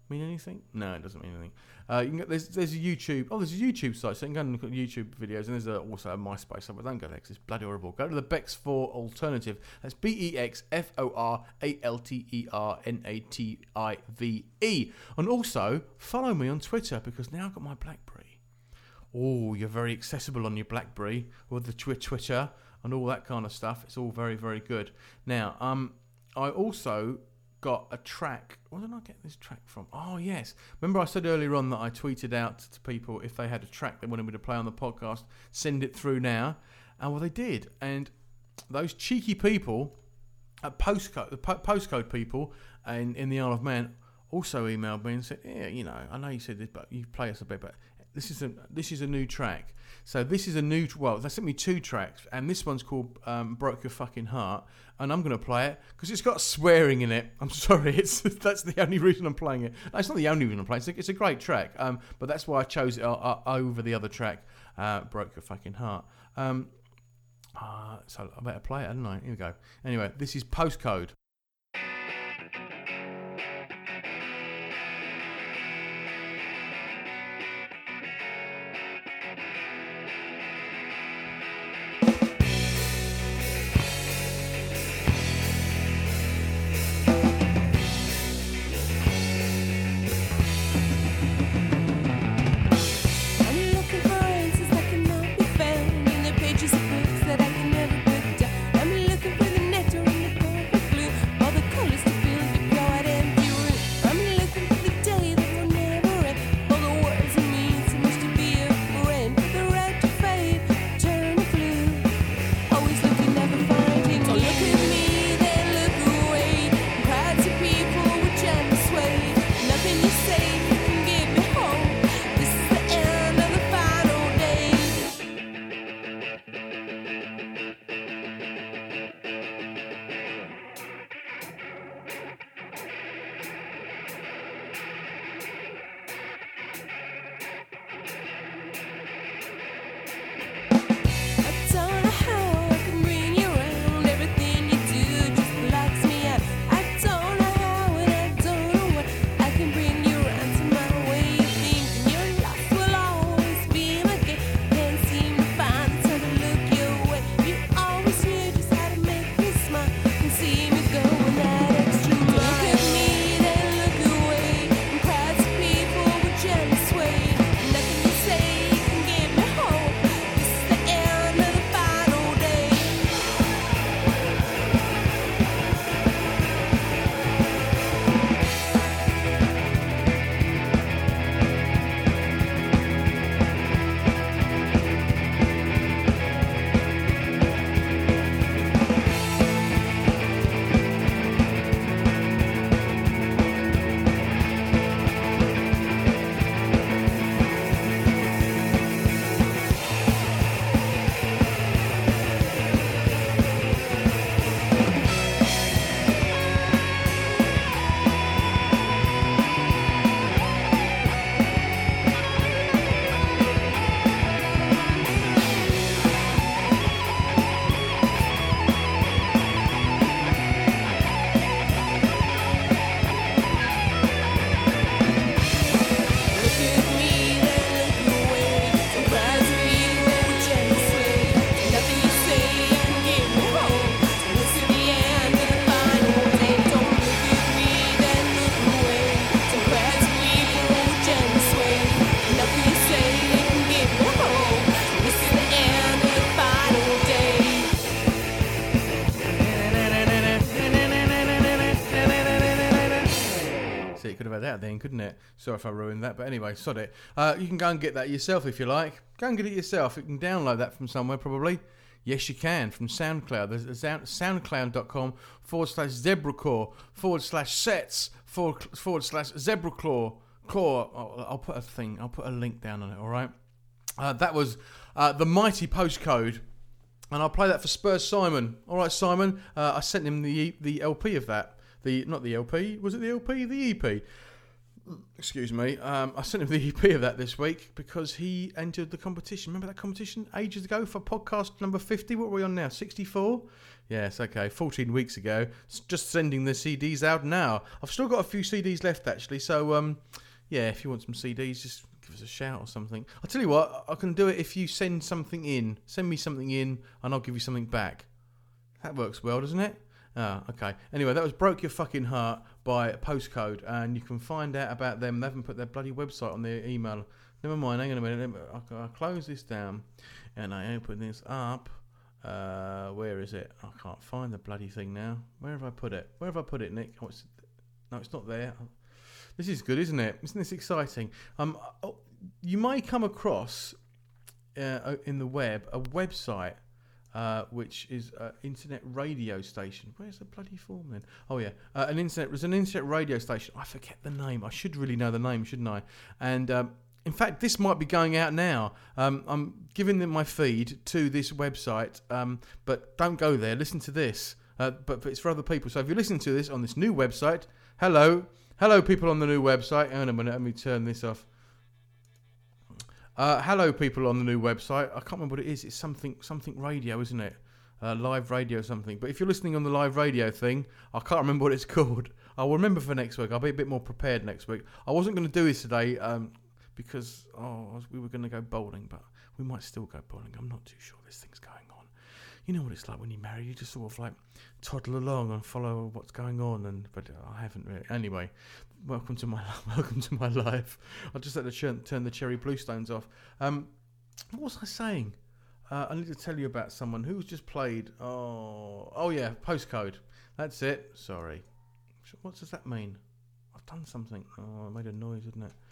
mean anything? No, it doesn't mean anything. Uh, you can get, there's there's a YouTube. Oh, there's a YouTube site, so you can go and look at YouTube videos, and there's a, also a MySpace site. But don't go there because it's bloody horrible. Go to the Bex four Alternative. That's B E X F O R A L T E R N A T I V E. And also follow me on Twitter because now I've got my BlackBerry. Oh, you're very accessible on your BlackBerry with the twi- Twitter and all that kind of stuff. It's all very very good. Now, um, I also got a track. Where did I get this track from? Oh, yes. Remember I said earlier on that I tweeted out to people if they had a track they wanted me to play on the podcast, send it through now. And well, they did. And those cheeky people at Postcode, the po- Postcode people in, in the Isle of Man also emailed me and said, yeah, you know, I know you said this, but you play us a bit, but this is a, this is a new track. So this is a new, well, they sent me two tracks, and this one's called um, Broke Your Fucking Heart, and I'm going to play it because it's got swearing in it. I'm sorry, it's that's the only reason I'm playing it. No, it's not the only reason I'm playing it. It's a, it's a great track, um, but that's why I chose it uh, uh, over the other track, uh, Broke Your Fucking Heart. Um, uh, so I better play it, hadn't I? Here we go. Anyway, this is Postcode. Out then, couldn't it? Sorry if I ruined that, but anyway, sod it. Uh, you can go and get that yourself if you like. Go and get it yourself. You can download that from somewhere probably. Yes, you can, from SoundCloud. There's a sound, soundcloud.com forward slash zebracore forward slash sets forward, forward slash zebraclaw. Claw. I'll, I'll put a thing. I'll put a link down on it. All right. Uh, that was uh, the mighty Postcode, and I'll play that for Spurs Simon. All right, Simon. Uh, I sent him the the L P of that. The not the L P. Was it the L P? The E P. excuse me, um, I sent him the E P of that this week because he entered the competition. Remember that competition ages ago for podcast number fifty? What are we on now? sixty-four? Yes, okay, fourteen weeks ago. S- Just sending the C Ds out now. I've still got a few C Ds left, actually. So, um, yeah, if you want some C Ds, just give us a shout or something. I'll tell you what, I can do it if you send something in. Send me something in and I'll give you something back. That works well, doesn't it? Ah, okay. Anyway, that was Broke Your Fucking Heart by Postcode, and you can find out about them. They haven't put their bloody website on their email. Never mind, hang on a minute. I'll, I'll close this down, and I open this up. Uh, where is it? I can't find the bloody thing now. Where have I put it? Where have I put it, Nick? Oh, it's, no, it's not there. This is good, isn't it? Isn't this exciting? Um, oh, you may come across uh, in the web a website Uh, which is an internet radio station. Where's the bloody form then? Oh yeah, uh, an internet. There's an internet radio station. I forget the name. I should really know the name, shouldn't I? And um, in fact, this might be going out now. Um, I'm giving them my feed to this website, um, but don't go there. Listen to this. Uh, but, but it's for other people. So if you're listening to this on this new website, hello, hello, people on the new website. Hang on a minute. Let me turn this off. Uh, hello, people on the new website. I can't remember what it is. It's something something radio, isn't it? Uh, live radio something. But if you're listening on the live radio thing, I can't remember what it's called. I'll remember for next week. I'll be a bit more prepared next week. I wasn't going to do this today um, because oh, we were going to go bowling, but we might still go bowling. I'm not too sure this thing's going on. You know what it's like when you're married. You just sort of like toddle along and follow what's going on. And but I haven't really. Anyway, welcome to my welcome to my life. I just had to turn, turn the Cherry Bluestones off. Um, what was I saying? Uh, I need to tell you about someone who's just played. Oh, oh yeah, Postcode. That's it. Sorry. What does that mean? I've done something. Oh, I made a noise, didn't it?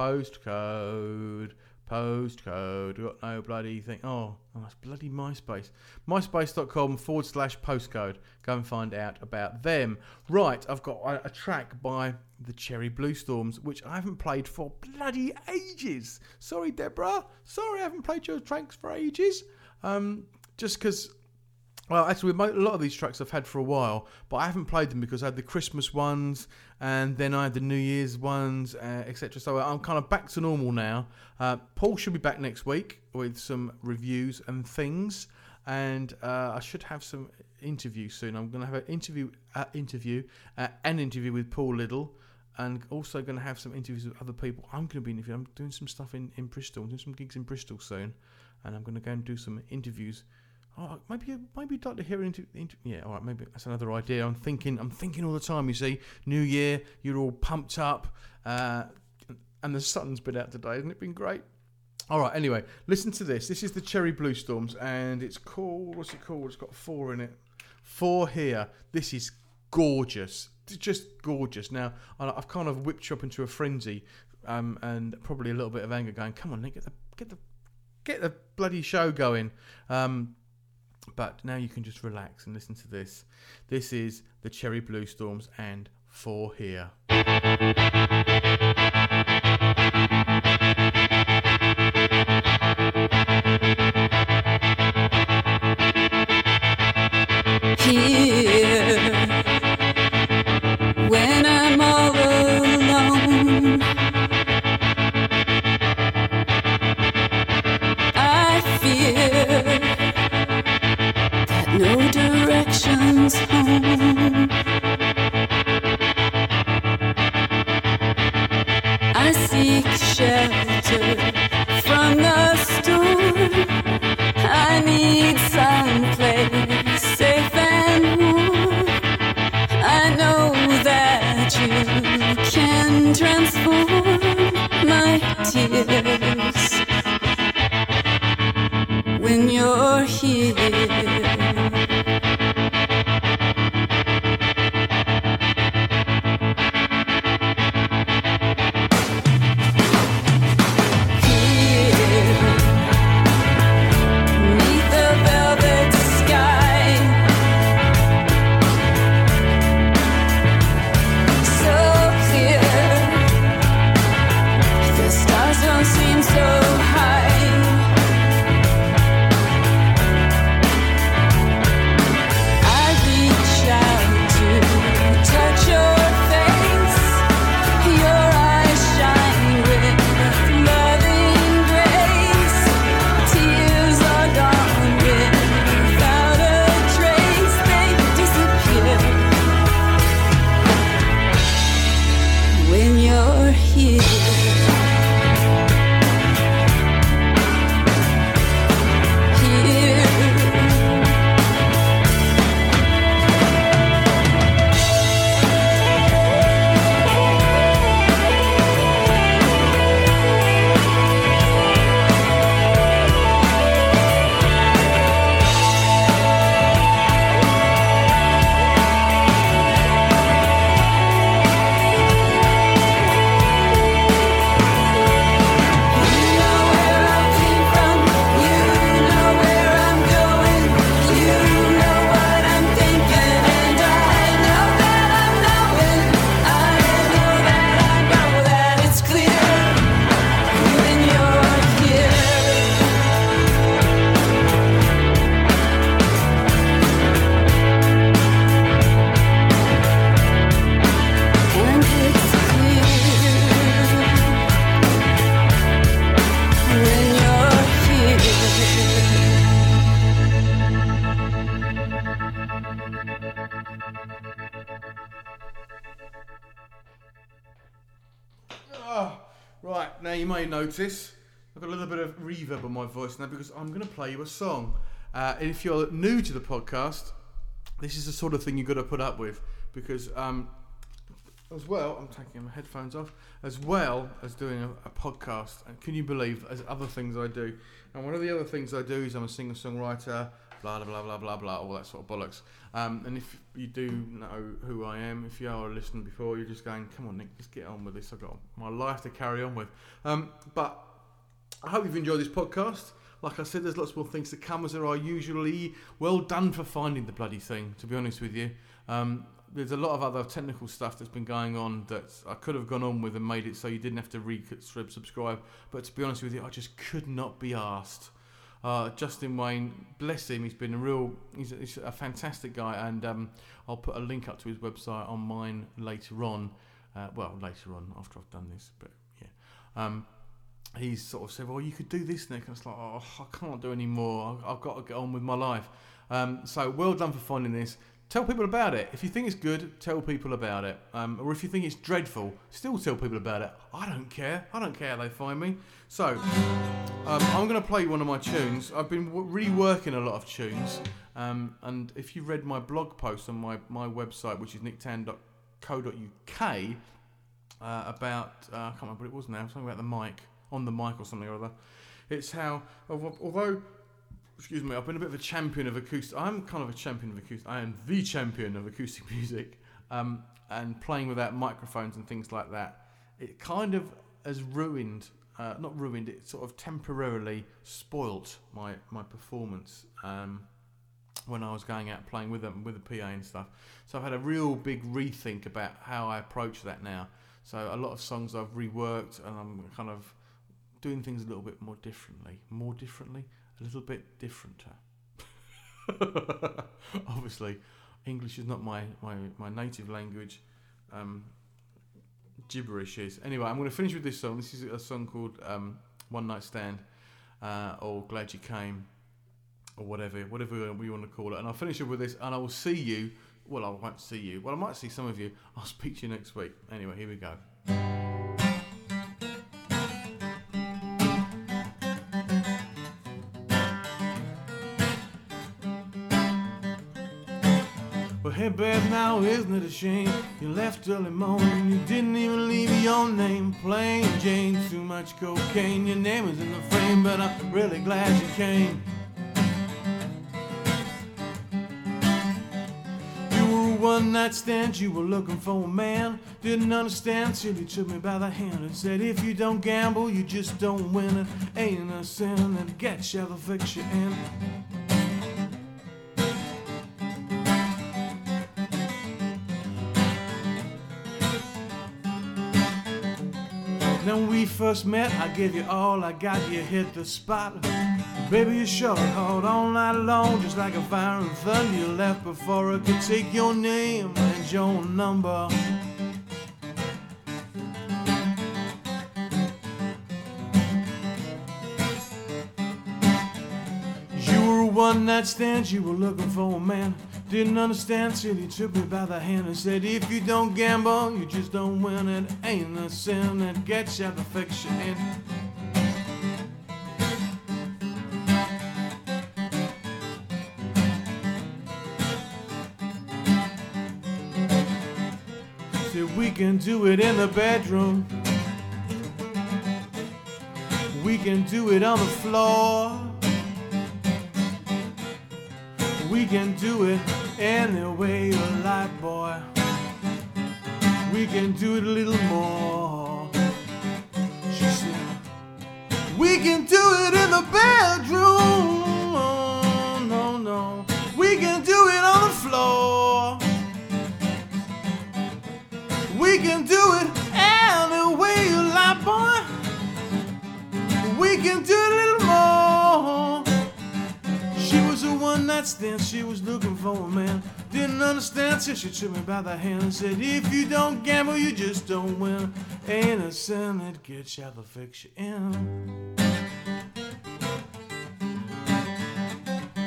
Postcode. Postcode. We've got no bloody thing. Oh, oh, that's bloody MySpace. MySpace.com forward slash postcode. Go and find out about them. Right, I've got a, a track by the Cherry Bluestorms, which I haven't played for bloody ages. Sorry, Deborah. Sorry, I haven't played your tracks for ages. Um, just because... Well, actually, a lot of these tracks I've had for a while, but I haven't played them because I had the Christmas ones, and then I had the New Year's ones, uh, et cetera. So I'm kind of back to normal now. Uh, Paul should be back next week with some reviews and things, and uh, I should have some interviews soon. I'm going to have an interview, uh, interview, uh, an interview with Paul Little, and also going to have some interviews with other people. I'm going to be interviewing. I'm doing some stuff in, in Bristol. I'm doing some gigs in Bristol soon, and I'm going to go and do some interviews. Oh, maybe maybe you'd like to hear into, into yeah. All right, maybe that's another idea. I'm thinking, I'm thinking all the time. You see, New Year, you're all pumped up, uh, and the sun's been out today. Hasn't it been great? All right. Anyway, listen to this. This is the Cherry Bluestorms, and it's called. What's it called? It's got four in it. Four here. This is gorgeous. It's just gorgeous. Now I've kind of whipped you up into a frenzy, um, and probably a little bit of anger, going, "Come on, Nick, get the get the get the bloody show going." Um, But now you can just relax and listen to this. This is the Cherry Bluestorms and Four Here. Here, when I'm all alone, I fear no directions home. I seek shelter you may notice I've got a little bit of reverb on my voice now because I'm going to play you a song. Uh, and if you're new to the podcast, this is the sort of thing you've got to put up with because, um, as well, I'm taking my headphones off, as well as doing a, a podcast. And can you believe, as other things I do? And one of the other things I do is I'm a singer-songwriter, blah, blah, blah, blah, blah, blah, all that sort of bollocks. Um, and if you do know who I am, if you are listening before, you're just going, come on, Nick, let's get on with this. I've got my life to carry on with. Um, but I hope you've enjoyed this podcast. Like I said, there's lots more things to come as there are usually. Well done for finding the bloody thing, to be honest with you. Um, there's a lot of other technical stuff that's been going on that I could have gone on with and made it so you didn't have to re-subscribe. But to be honest with you, I just could not be asked. Uh, Justin Wayne, bless him, he's been a real, he's a, he's a fantastic guy, and um, I'll put a link up to his website on mine later on. Uh, well, later on, after I've done this, but yeah. Um, he's sort of said, well, you could do this, Nick. And it's like, oh, I can't do any more. I've got to get on with my life. Um, so well done for finding this. Tell people about it. If you think it's good, tell people about it. Um, or if you think it's dreadful, still tell people about it. I don't care. I don't care how they find me. So, um, I'm going to play one of my tunes. I've been w- reworking a lot of tunes. Um, and if you read my blog post on my, my website, which is nick tan dot co dot uk, uh, about, uh, I can't remember what it was now, something about the mic, on the mic or something or other. It's how, although... Excuse me, I've been a bit of a champion of acoustic. I'm kind of a champion of acoustic. I am the champion of acoustic music. Um, and playing without microphones and things like that, it kind of has ruined, uh, not ruined, it sort of temporarily spoilt my, my performance um, when I was going out playing with them, with the P A and stuff. So I've had a real big rethink about how I approach that now. So a lot of songs I've reworked and I'm kind of doing things a little bit more differently. More differently? A little bit differenter. Obviously, English is not my, my, my native language. Um, gibberish is. Anyway, I'm going to finish with this song. This is a song called um, One Night Stand, uh, or Glad You Came, or whatever, whatever we want to call it. And I'll finish up with this, and I will see you. Well, I won't see you. Well, I might see some of you. I'll speak to you next week. Anyway, here we go. Hey babe, now isn't it a shame you left early morning, you didn't even leave your name. Plain Jane, too much cocaine, your name is in the frame, but I'm really glad you came. You were a one night stand, you were looking for a man, didn't understand till you took me by the hand and said if you don't gamble you just don't win. It ain't a sin that gets you, the fix you in. When we first met, I gave you all I got, you hit the spot. Baby, you sure called all night long, just like a fire and thunder. You left before I could take your name and your number. You were a one-night stand, you were looking for a man. Didn't understand till he took me by the hand and said if you don't gamble, you just don't win. It ain't a sin that gets you the fix you in. Said we can do it in the bedroom, we can do it on the floor, we can do it any way you like, boy. We can do it a little more. She said, we can do it in the bedroom. Oh, no, no. We can do it on the floor. We can do it any way you like, boy. We can do it a little more. She was a one-night stand, she was looking for a man. Didn't understand till she took me by the hand and said if you don't gamble, you just don't win. Ain't a sin that gets you the fix you in.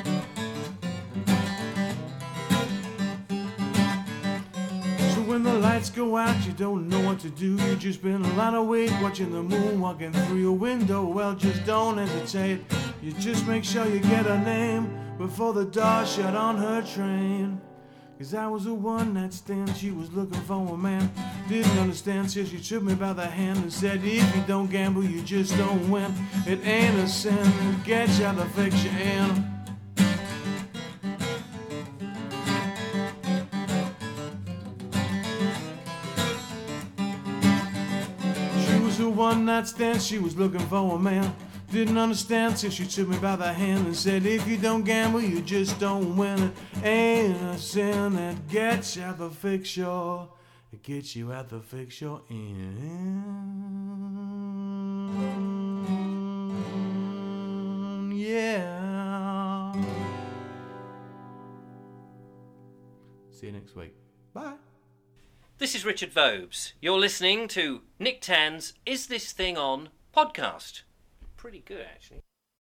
So when the light lights go out, you don't know what to do. You just been lying awake watching the moon walking through your window. Well, just don't hesitate. You just make sure you get her name before the door shut on her train. Cause I was a one-night stand, she was looking for a man. Didn't understand, so she took me by the hand and said, if you don't gamble, you just don't win. It ain't a sin, it gets you the fix you in. She was a one-night stand, she was looking for a man. Didn't understand till she took me by the hand and said, if you don't gamble, you just don't win. It ain't a sin that gets you at the fix you're, it gets you at the fix you're in. Yeah. See you next week. Bye. This is Richard Vobes. You're listening to Nick Tan's Is This Thing On podcast. Pretty good, actually.